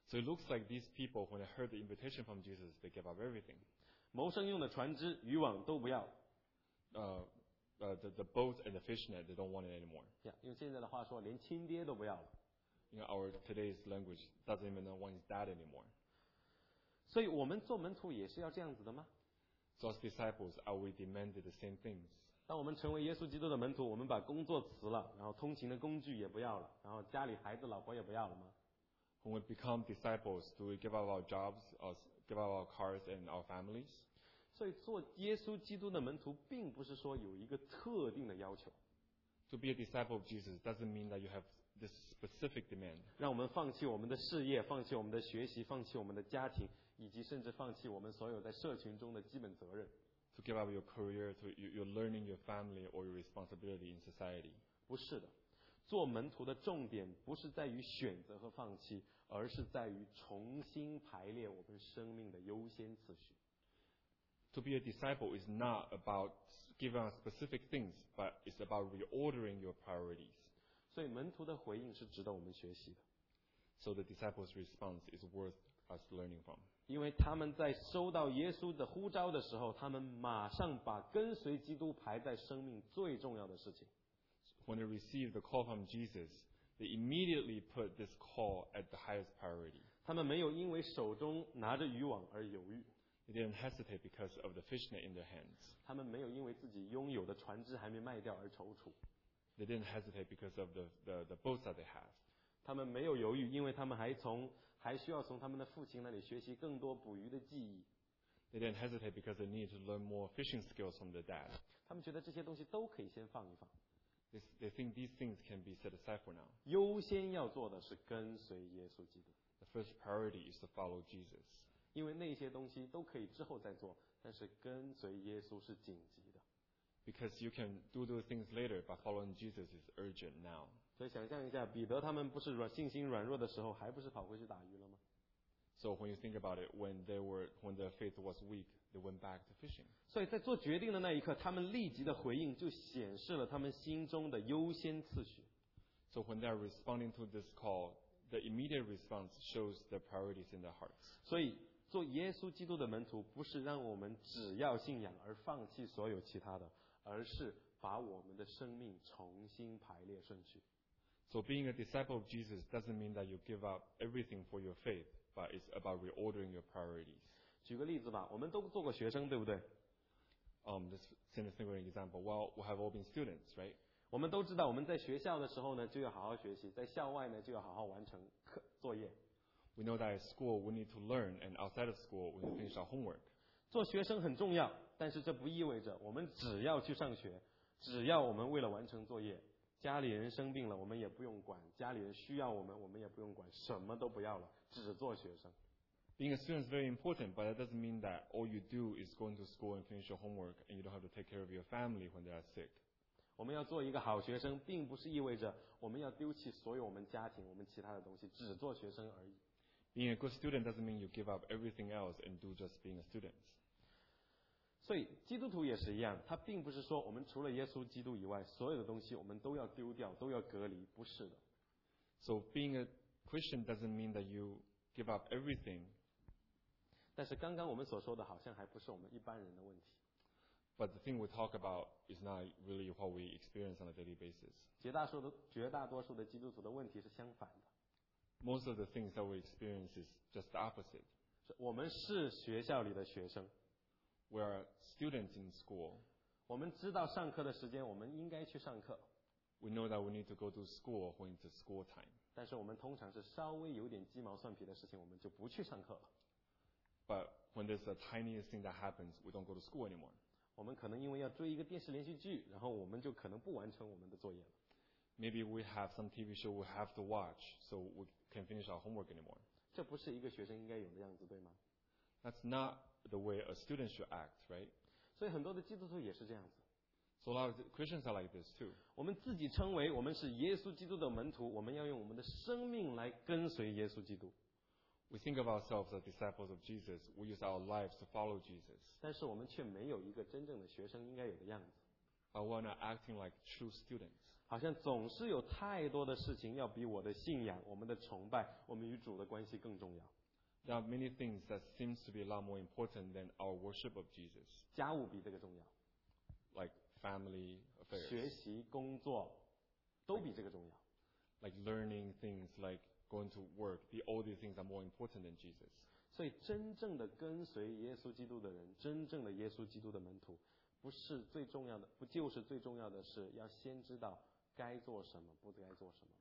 So it looks like these people, when they heard the invitation from Jesus, they gave up everything. 谋生用的船只、渔网都不要。 Uh, uh, the, the boat and the fishnet, they don't want it anymore. 呀，用现在的话说，连亲爹都不要了。 You know, our today's language doesn't even know want his dad anymore. 所以我们做门徒也是要这样子的吗？ So as disciples, are we demanded the same things? 当我们成为耶稣基督的门徒，我们把工作辞了，然后通勤的工具也不要了，然后家里孩子老婆也不要了吗？ When we become disciples, do we give up our jobs, or give up our cars and our families? 所以做耶稣基督的门徒，并不是说有一个特定的要求， To be a disciple of Jesus doesn't mean that you have this specific demand. 让我们放弃我们的事业，放弃我们的学习，放弃我们的家庭，以及甚至放弃我们所有在社群中的基本责任。 To give up your career, to your learning, your family, or your responsibility in society. 不是的，做门徒的重点不是在于选择和放弃，而是在于重新排列我们生命的优先次序。 To be a disciple is not about giving up specific things, but it's about reordering your priorities. 所以门徒的回应是值得我们学习的， So the disciples' response is worth us learning from. 因为他们在收到耶稣的呼召的时候，他们马上把跟随基督排在生命最重要的事情。 When they received the call from Jesus, they immediately put this call at the highest priority. 他们没有因为手中拿着渔网而犹豫， They didn't hesitate because of the fishnet in their hands. 他们没有因为自己拥有的船只还没卖掉而踌躇， They didn't hesitate because of the, the, the boats that they have. 他们没有犹豫，因为他们还从还需要从他们的父亲那里学习更多捕鱼的技艺。 They didn't hesitate because they needed to learn more fishing skills from their dad. 他们觉得这些东西都可以先放一放， They, they think these things can be set aside for now. 优先要做的是跟随耶稣基督， The first priority is to follow Jesus. 因为那些东西都可以之后再做，但是跟随耶稣是紧急的。 Because you can do those things later, but following Jesus is urgent now. 所以想象一下，彼得他们不是软信心软弱的时候，还不是跑回去打鱼了吗？ So when you think about it, when they were, when their faith was weak, they went back to fishing. 所以在做决定的那一刻，他们立即的回应就显示了他们心中的优先次序。 So when they are responding to this call, the immediate response shows the priorities in their hearts. 所以做耶稣基督的门徒，不是让我们只要信仰而放弃所有其他的，而是把我们的生命重新排列顺序。 So being a disciple of Jesus doesn't mean that you give up everything for your faith, but it's about reordering your priorities. 举个例子吧，我们都做过学生，对不对？ Um, this same thing for an example. Well, we have all been students, right? 我们都知道，我们在学校的时候呢，就要好好学习；在校外呢，就要好好完成课作业。 We know that at school we need to learn, and outside of school we need to finish our homework. 做学生很重要，但是这不意味着我们只要去上学，只要我们为了完成作业，家里人生病了我们也不用管，家里人需要我们我们也不用管，什么都不要了，只做学生。 Being a student is very important, but that doesn't mean that all you do is go into school and finish your homework, and you don't have to take care of your family when they are sick. 我们要做一个好学生，并不是意味着我们要丢弃所有我们家庭、我们其他的东西，只做学生而已。 Being a good student doesn't mean you give up everything else and do just being a student. 所以基督徒也是一样，他并不是说我们除了耶稣基督以外，所有的东西我们都要丢掉，都要隔离，不是的。 So being a Christian doesn't mean that you give up everything. 但是刚刚我们所说的，好像还不是我们一般人的问题。 But the thing we talk about is not really what we experience on a daily basis. 绝大多数的绝大多数的基督徒的问题是相反的， Most of the things that we experience is just the opposite. 是我们是学校里的学生， We are students in school. 我们知道上课的时间我们应该去上课， We know that we need to go to school when it's school time. 但是我们通常是稍微有点鸡毛蒜皮的事情，我们就不去上课了。 But when there's the tiniest thing that happens, we don't go to school anymore. 我们可能因为要追一个电视连续剧，然后我们就可能不完成我们的作业了。 Maybe we have some T V show we have to watch, so we can't finish our homework anymore. 这不是一个学生应该有的样子，对吗？ That's not the way a student should act, right? 所以很多的基督徒也是这样子。 So a lot of Christians are like this too. 我们自己称为我们是耶稣基督的门徒，我们要用我们的生命来跟随耶稣基督。 We think of ourselves as disciples of Jesus. We use our lives to follow Jesus. 但是我们却没有一个真正的学生应该有的样子。 But we're not acting like true students. 好像总是有太多的事情要比我的信仰、我们的崇拜、我们与主的关系更重要。 There are many things that seems to be a lot more important than our worship of Jesus, 家务比这个重要， like family 学 affairs, 习、工作都比这个重要。 like learning things, like going to work. The, all these things are more important than Jesus. 所以真正的跟随耶稣基督的人，真正的耶稣基督的门徒，不是最重要的，不就是最重要的是要先知道该做什么，不该做什么吗？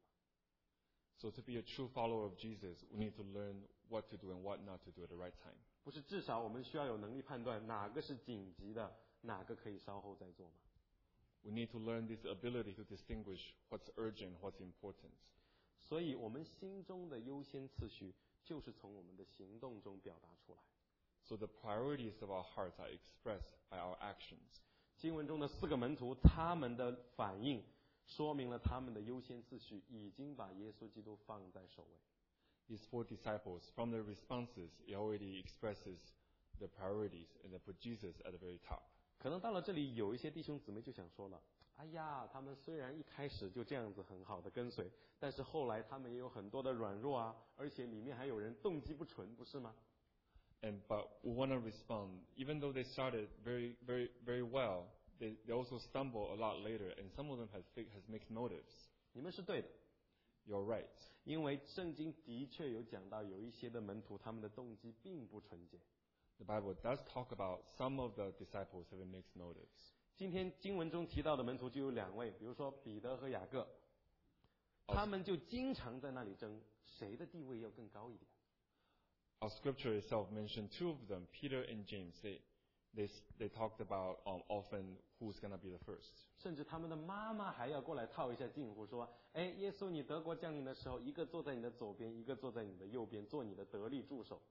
So to be a true follower of Jesus, we need to learn what to do and what not to do at the right time. 不是至少我们需要有能力判断哪个是紧急的，哪个可以稍后再做吗？ We need to learn this ability to distinguish what's urgent, what's important. 所以我们心中的优先次序就是从我们的行动中表达出来。 So the priorities of our hearts are expressed by our actions. 经文中的四个门徒，他们的反应说明了他们的优先次序已经把耶稣基督放在首位。 These four disciples, from their responses, it already expresses the priorities and they put Jesus at the very top. 可能到了这里，有一些弟兄姊妹就想说了，哎呀，他们虽然一开始就这样子很好的跟随，但是后来他们也有很多的软弱啊，而且里面还有人动机不纯，不是吗？ And but we want to respond, even though they started very, very, very well, they, they also stumble a lot later, and some of them has has mixed motives. 你们是对的， You're right. 因为圣经的确有讲到，有一些的门徒他们的动机并不纯洁。 The Bible does talk about some of the disciples having mixed motives. 今天经文中提到的门徒就有两位，比如说彼得和雅各，他们就经常在那里争谁的地位要更高一点。 Our scripture itself mentioned two of them, Peter and James. They they they talked about um, often who's going to be the first. 甚至他们的妈妈还要过来套一下近乎，说：“哎，耶稣，你德国降临的时候，一个坐在你的左边，一个坐在你的右边，做你的得力助手。”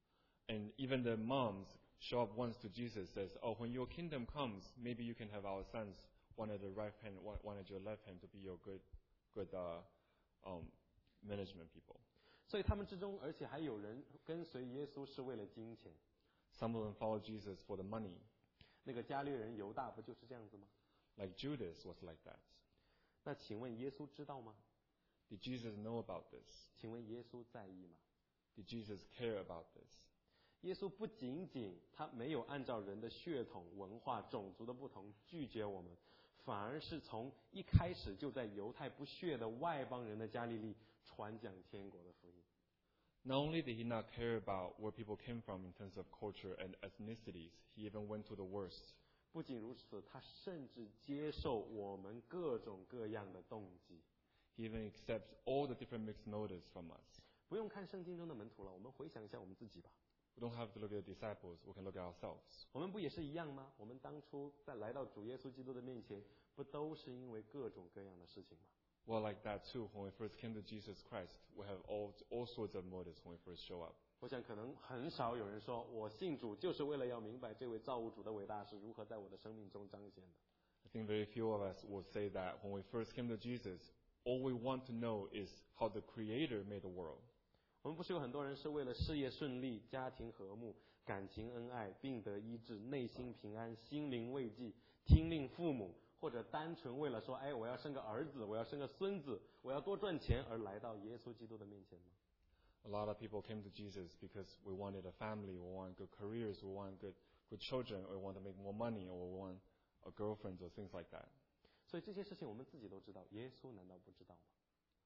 And even the moms show up once to Jesus, says, "Oh, when your kingdom comes, maybe you can have our sons, one at the right hand, one, one at your left hand, to be your good, good uh, um, management people." 所以他们之中，而且还有人跟随耶稣是为了金钱。 Some of them follow Jesus for the money, 那个加略人犹大不就是这样子吗？ like Judas was like that. 那请问耶稣知道吗？ Did Jesus know about this? 请问耶稣在意吗？ Did Jesus care about this? 耶稣不仅仅他没有按照人的血统、文化、种族的不同拒绝我们，反而是从一开始就在犹太不屑的外邦人的加利利传讲天国的福音。 Not only did he not care about where people came from in terms of culture and ethnicities, he even went to the worst. 不仅如此，他甚至接受我们各种各样的动机。 He even accepts all the different mixed motives from us. 不用看圣经中的门徒了，我们回想一下我们自己吧。 We don't have to look at the disciples, we can look at ourselves. 我们不也是一样吗？我们当初在来到主耶稣基督的面前，不都是因为各种各样的事情吗？ Well, like that too, when we first came to Jesus Christ, we have all, all sorts of motives when we first show up. 我想可能很少有人说，我信主就是为了要明白这位造物主的伟大是如何在我的生命中彰显的。 I think very few of us would say that when we first came to Jesus, all we want to know is how the Creator made the world. 我们不是有很多人是为了事业顺利、家庭和睦、感情恩爱、病得医治、内心平安、心灵慰藉、听令父母，或者单纯为了说，哎，我要生个儿子，我要生个孙子，我要多赚钱而来到耶稣基督的面前吗？ A lot of people came to Jesus because we wanted a family, we want good careers, we want good, good children, or we want to make more money, or we want a girlfriend, or things like that. 所以这些事情我们自己都知道，耶稣难道不知道吗？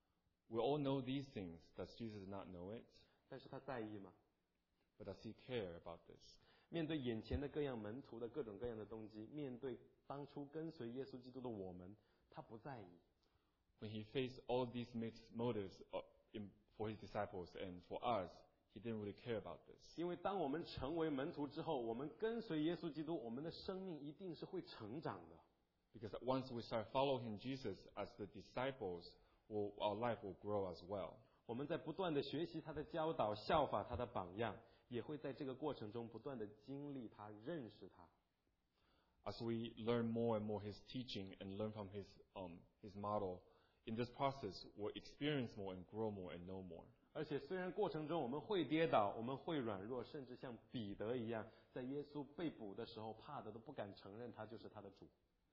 We all know these things. Does Jesus not know it? 但是他在意吗？ But does he care about this? 面对眼前的各样门徒的各种各样的动机，面对当初跟随耶稣基督的我们，他不在意。 When he faced all these mixed motives uh, in, for his disciples and for us, he didn't really care about this. 因为当我们成为门徒之后，我们跟随耶稣基督，我们的生命一定是会成长的。 Because once we start following Jesus as the disciples, we'll, our life will grow as well. 我们在不断的学习他的教导，效法他的榜样，也会在这个过程中不断的经历他，认识他。 As we learn more and more his teaching and learn from his, um, his model, in this process, we'll experience more and grow more and know more. 而且虽然过程中我们会跌倒，我们会软弱，甚至像彼得一样，在耶稣被捕的时候，怕的都不敢承认他就是他的主。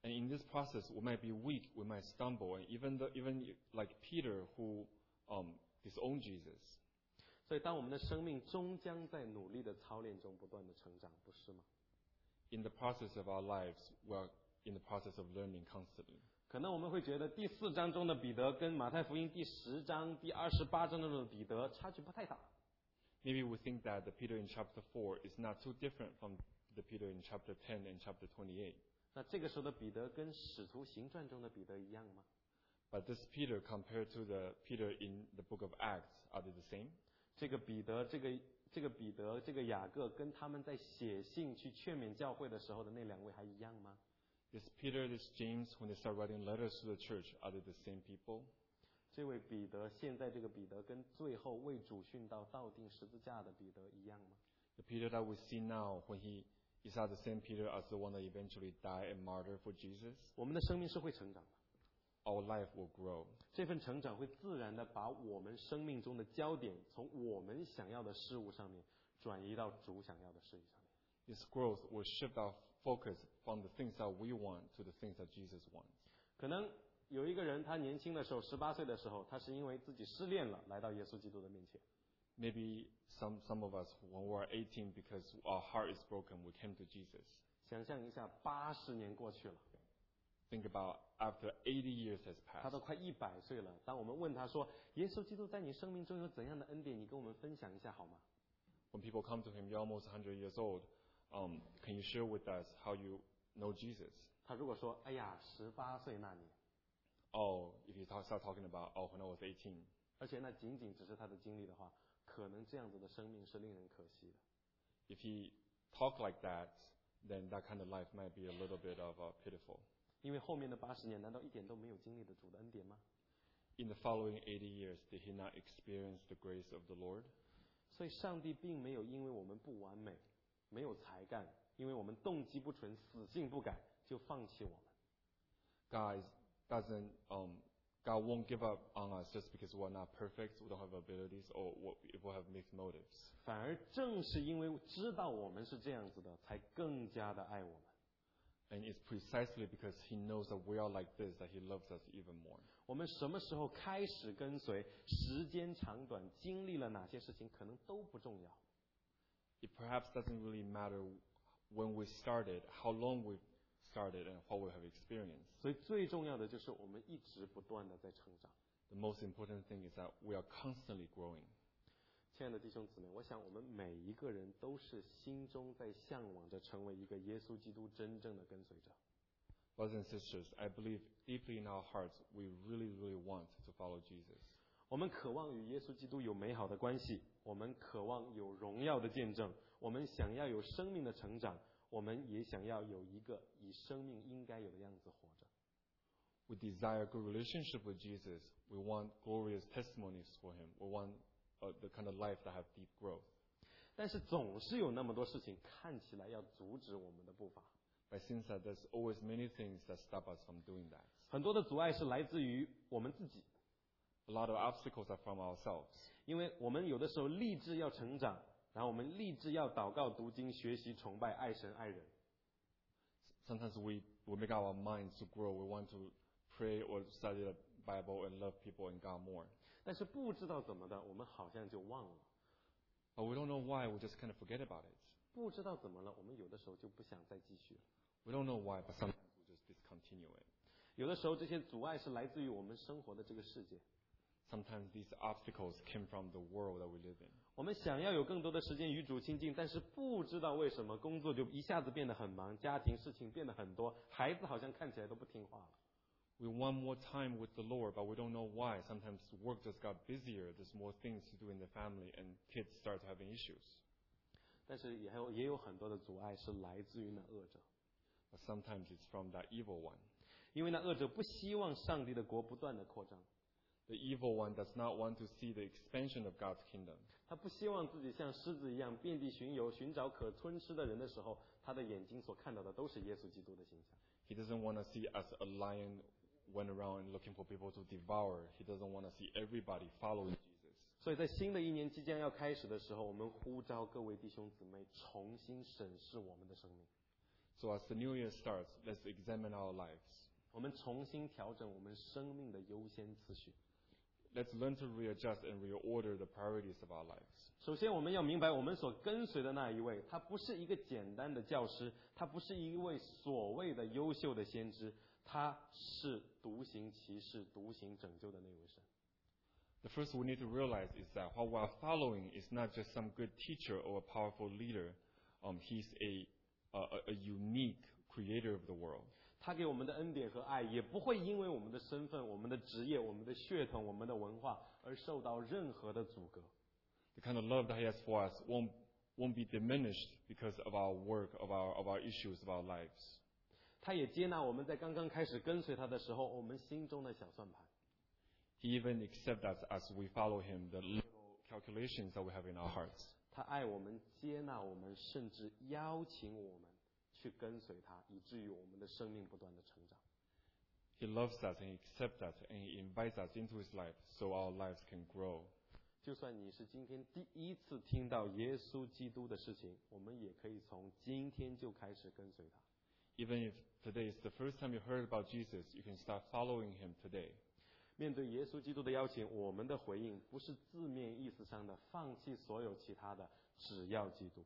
And in this process, we might be weak, we might stumble, and even the, even like Peter who um, disowned Jesus. 所以，当我们的生命终将在努力的操练中不断的成长，不是吗？ In the process of our lives, we're in the process of learning constantly. 可能我们会觉得第四章中的彼得跟马太福音第十章、第二十八章中的彼得差距不太大。 Maybe we think that the Peter in chapter four is not too different from the Peter in chapter ten and chapter twenty-eight. 那这个时候的彼得跟使徒行传中的彼得一样吗？ But this Peter compared to the Peter in the book of Acts, are they the same? 这个彼得，这个这个彼得，这个雅各，跟他们在写信去劝勉教会的时候的那两位还一样吗？ This Peter, this James, when they start writing letters to the church, are they the same people? 这位彼得，现在这个彼得，跟最后为主殉道、道定十字架的彼得一样吗？ The Peter that we see now, when he is that the same Peter as the one that eventually died and martyred for Jesus? 我们的生命是会成长的， Our life will grow. 这份成长会自然的把我们生命中的焦点从我们想要的事物上面转移到主想要的事物上面。 This growth will shift our focus from the things that we want to the things that Jesus wants. 可能有一个人，他年轻的时候，十八岁的时候，他是因为自己失恋了，来到耶稣基督的面前。 Maybe some, some of us, when we are eighteen, because our heart is broken, we came to Jesus. 想象一下，八十年过去了， Think about after eighty years has 他 passed. 都快一百岁了。当我们问他说：“耶稣基督在你生命中有怎样的恩典？你跟我们分享一下好吗 When people come to him, you're almost one hundred years old. Um, can you share with us how you know Jesus?？” 他如果说：“哎呀，十八岁那年， Oh, if you talk, start talking about, oh, when I was eighteen. 而且那仅仅只是他的经历的话，可能这样子的生命是令人可惜的。 If he talked like that, then that kind of life might be a little bit of uh, pitiful. 因为后面的八十年，难道一点都没有经历的主的恩典吗？ In the following eighty years, did he not experience the grace of the Lord? 所以，上帝并没有因为我们不完美，没有才干，因为我们动机不纯、死性不改，就放弃我们。 God doesn't, um, God won't give up on us just because we're not perfect, we don't have abilities, or if we have mixed motives. 反而正是因为知道我们是这样子的，才更加的爱我们。 And it's precisely because he knows that we are like this that he loves us even more. 我们什么时候开始跟随，时间长短，经历了哪些事情，可能都不重要。 It perhaps doesn't really matter when we started, how long we've started, and what we have experienced. 所以最重要的就是我们一直不断的在成长。 The most important thing is that we are constantly growing. 亲爱的弟兄姊妹，我想我们每一个人都是心中在向往着成为一个耶稣基督真正的跟随者。 Brothers and sisters, I believe deeply in our hearts we really, really want to follow Jesus. 我们渴望与耶稣基督有美好的关系，我们渴望有荣耀的见证，我们想要有生命的成长，我们也想要有一个以生命应该有的样子活着。 We desire good relationship with Jesus. We want glorious testimonies for him. We want uh, the kind of life that have deep growth. 但是总是有那么多事情看起来要阻止我们的步伐。 But it seems that there's always many things that stop us from doing that. 很多的阻碍是来自于我们自己， A lot of obstacles are from ourselves. 因为我们有的时候立志要成长，然后我们立志要祷告、读经、学习、崇拜、爱神、爱人。 Sometimes we, we make our minds to grow. We want to pray or study the Bible and love people and God more. 但是不知道怎么的，我们好像就忘了。 But we don't know why. We just kind of forget about it. 不知道怎么了，我们有的时候就不想再继续了。 We don't know why, but sometimes we just discontinue it. 有的时候这些阻碍是来自于我们生活的这个世界。 Sometimes these obstacles came from the world that we live in. 我们想要有更多的时间与主亲近，但是不知道为什么工作就一下子变得很忙，家庭事情变得很多，孩子好像看起来都不听话了。 We want more time with the Lord, but we don't know why. Sometimes work just got busier. There's more things to do in the family, and kids start having issues. 但是也还有也有很多的阻碍是来自于那恶者， But sometimes it's from that evil one. 因为那恶者不希望上帝的国不断的扩张， The evil one does not want to see the expansion of God's kingdom. 他不希望自己像狮子一样遍地巡游，寻找可吞吃的人的时候，他的眼睛所看到的都是耶稣基督的形象。 He doesn't want to see as a lion went around looking for people to devour. He doesn't want to see everybody following Jesus. 所以在新的一年即将要开始的时候，我们呼召各位弟兄姊妹重新审视我们的生命。 So as the new year starts, let's examine our lives. 我们重新调整我们生命的优先次序。 Let's learn to readjust and reorder the priorities of our lives. 首先，我们要明白，我们所跟随的那一位，他不是一个简单的教师，他不是一位所谓的优秀的先知，他是独行其事、独行拯救的那位神。 The first we need to realize is that what we are following is not just some good teacher or a powerful leader. Um, he's a, a, a unique creator of the world. 他给我们的恩典和爱，也不会因为我们的身份、我们的职业、我们的血统、我们的文化而受到任何的阻隔。 The kind of love that he has for us won't, won't be diminished because of our work, of our, of our issues, of our lives. 他也接纳我们在刚刚开始跟随他的时候，我们心中的小算盘。 He even accepts that as we follow him, the little calculations that we have in our hearts. 他爱我们，接纳我们，甚至邀请我们去跟随他，以至于我们的生命不断的成长。 He loves us and he accepts us and he invites us into his life so our lives can grow. 就算你是今天第一次听到耶稣基督的事情，我们也可以从今天就开始跟随他。 Even if today is the first time you heard about Jesus, you can start following him today. 面对耶稣基督的邀请，我们的回应不是字面意思上的放弃所有其他的，只要基督。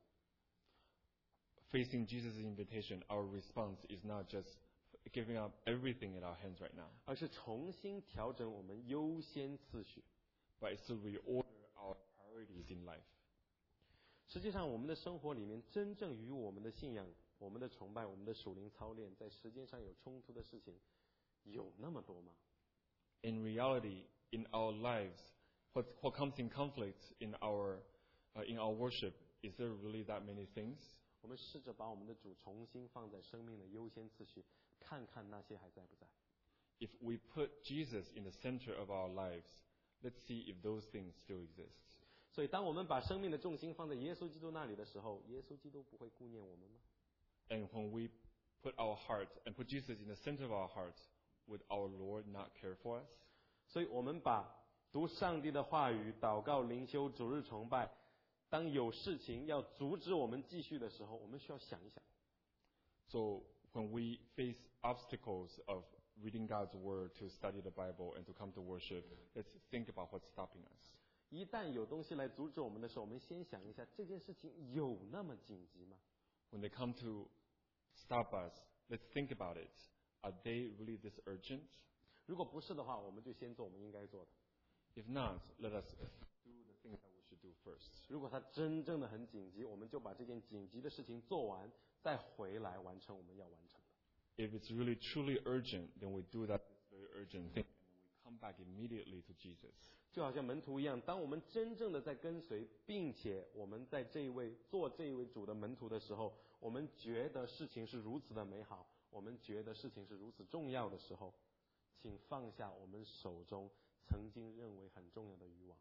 Facing Jesus' invitation, our response is not just giving up everything in our hands right now, 而是重新调整我们优先次序。 but it's to reorder our priorities in life. 实际上，我们的生活里面真正与我们的信仰、我们的崇拜、我们的属灵操练在时间上有冲突的事情，有那么多吗？ In reality, in our lives, what, what comes in conflict in our, uh, in our worship, is there really that many things? 我们试着把我们的主重新放在生命的优先次序，看看那些还在不在。 If we put Jesus in the center of our lives, let's see if those things still exist. 所以，当我们把生命的重心放在耶稣基督那里的时候，耶稣基督不会顾念我们吗？ And when we put our heart and put Jesus in the center of our heart, would our Lord not care for us? 所以我们把读上帝的话语、祷告、灵修、主日崇拜，当有事情要阻止我们继续的时候，我们需要想一想。 So when we face obstacles of reading God's word to study the Bible and to come to worship, let's think about what's stopping us. 一旦有东西来阻止我们的时候，我们先想一下，这件事情有那么紧急吗？ When they come to stop us, let's think about it. Are they really this urgent? 如果不是的话，我们就先做我们应该做的。 If not, let us do the things that we should do first. 如果它真正的很紧急，我们就把这件紧急的事情做完，再回来完成我们要完成的。 If it's really truly urgent, then we do that very urgent thing and we come back immediately to Jesus. 就好像门徒一样，当我们真正的在跟随，并且我们在这一位做这一位主的门徒的时候，我们觉得事情是如此的美好，我们觉得事情是如此重要的时候，请放下我们手中曾经认为很重要的欲望。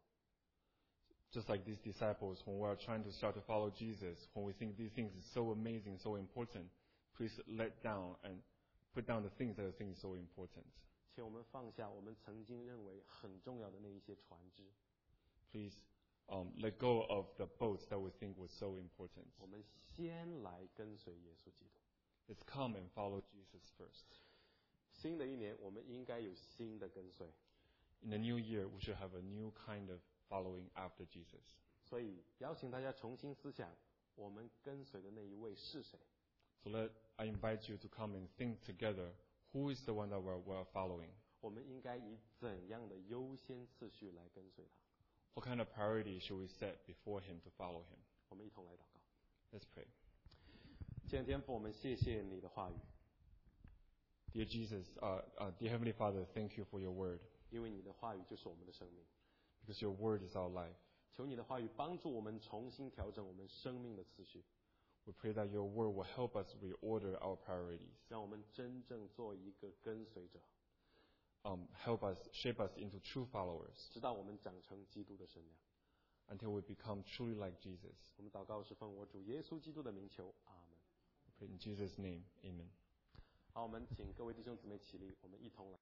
Just like these disciples, when we are trying to start to follow Jesus, when we think these things is so amazing, so important, please let down and put down the things that are think so important. 请我们放下我们曾经认为很重要的那一些船只， Please um, let go of the boats that we think was so important. 我们先来跟随耶稣基督。 Let's come and follow Jesus first. 新的一年，我们应该有新的跟随， In the new year, we should have a new kind of following after Jesus. 所以邀请大家重新思想，我们跟随的那一位是谁？ So let I invite you to come and think together, who is the one that we're, we're following? 我们应该以怎样的优先次序来跟随他？ What kind of priority should we set before him to follow him? 我们一同来祷告。 Let's pray. 亲爱的天父，我们谢谢你的话语， Dear Jesus, uh, uh, dear Heavenly Father, thank you for your word, 因为你的话语就是我们的生命。 because your word is our life. 求你的话语帮助我们重新调整我们生命的次序， We pray that your word will help us reorder our priorities, 让我们真正做一个跟随者， um, help us, shape us into true followers 直到我们长成基督的身量。 until we become truly like Jesus. 我们祷告是奉我主耶稣基督的名求，阿门。 We pray in Jesus' name, amen. 好，我们请各位弟兄姊妹起立，我们一同来。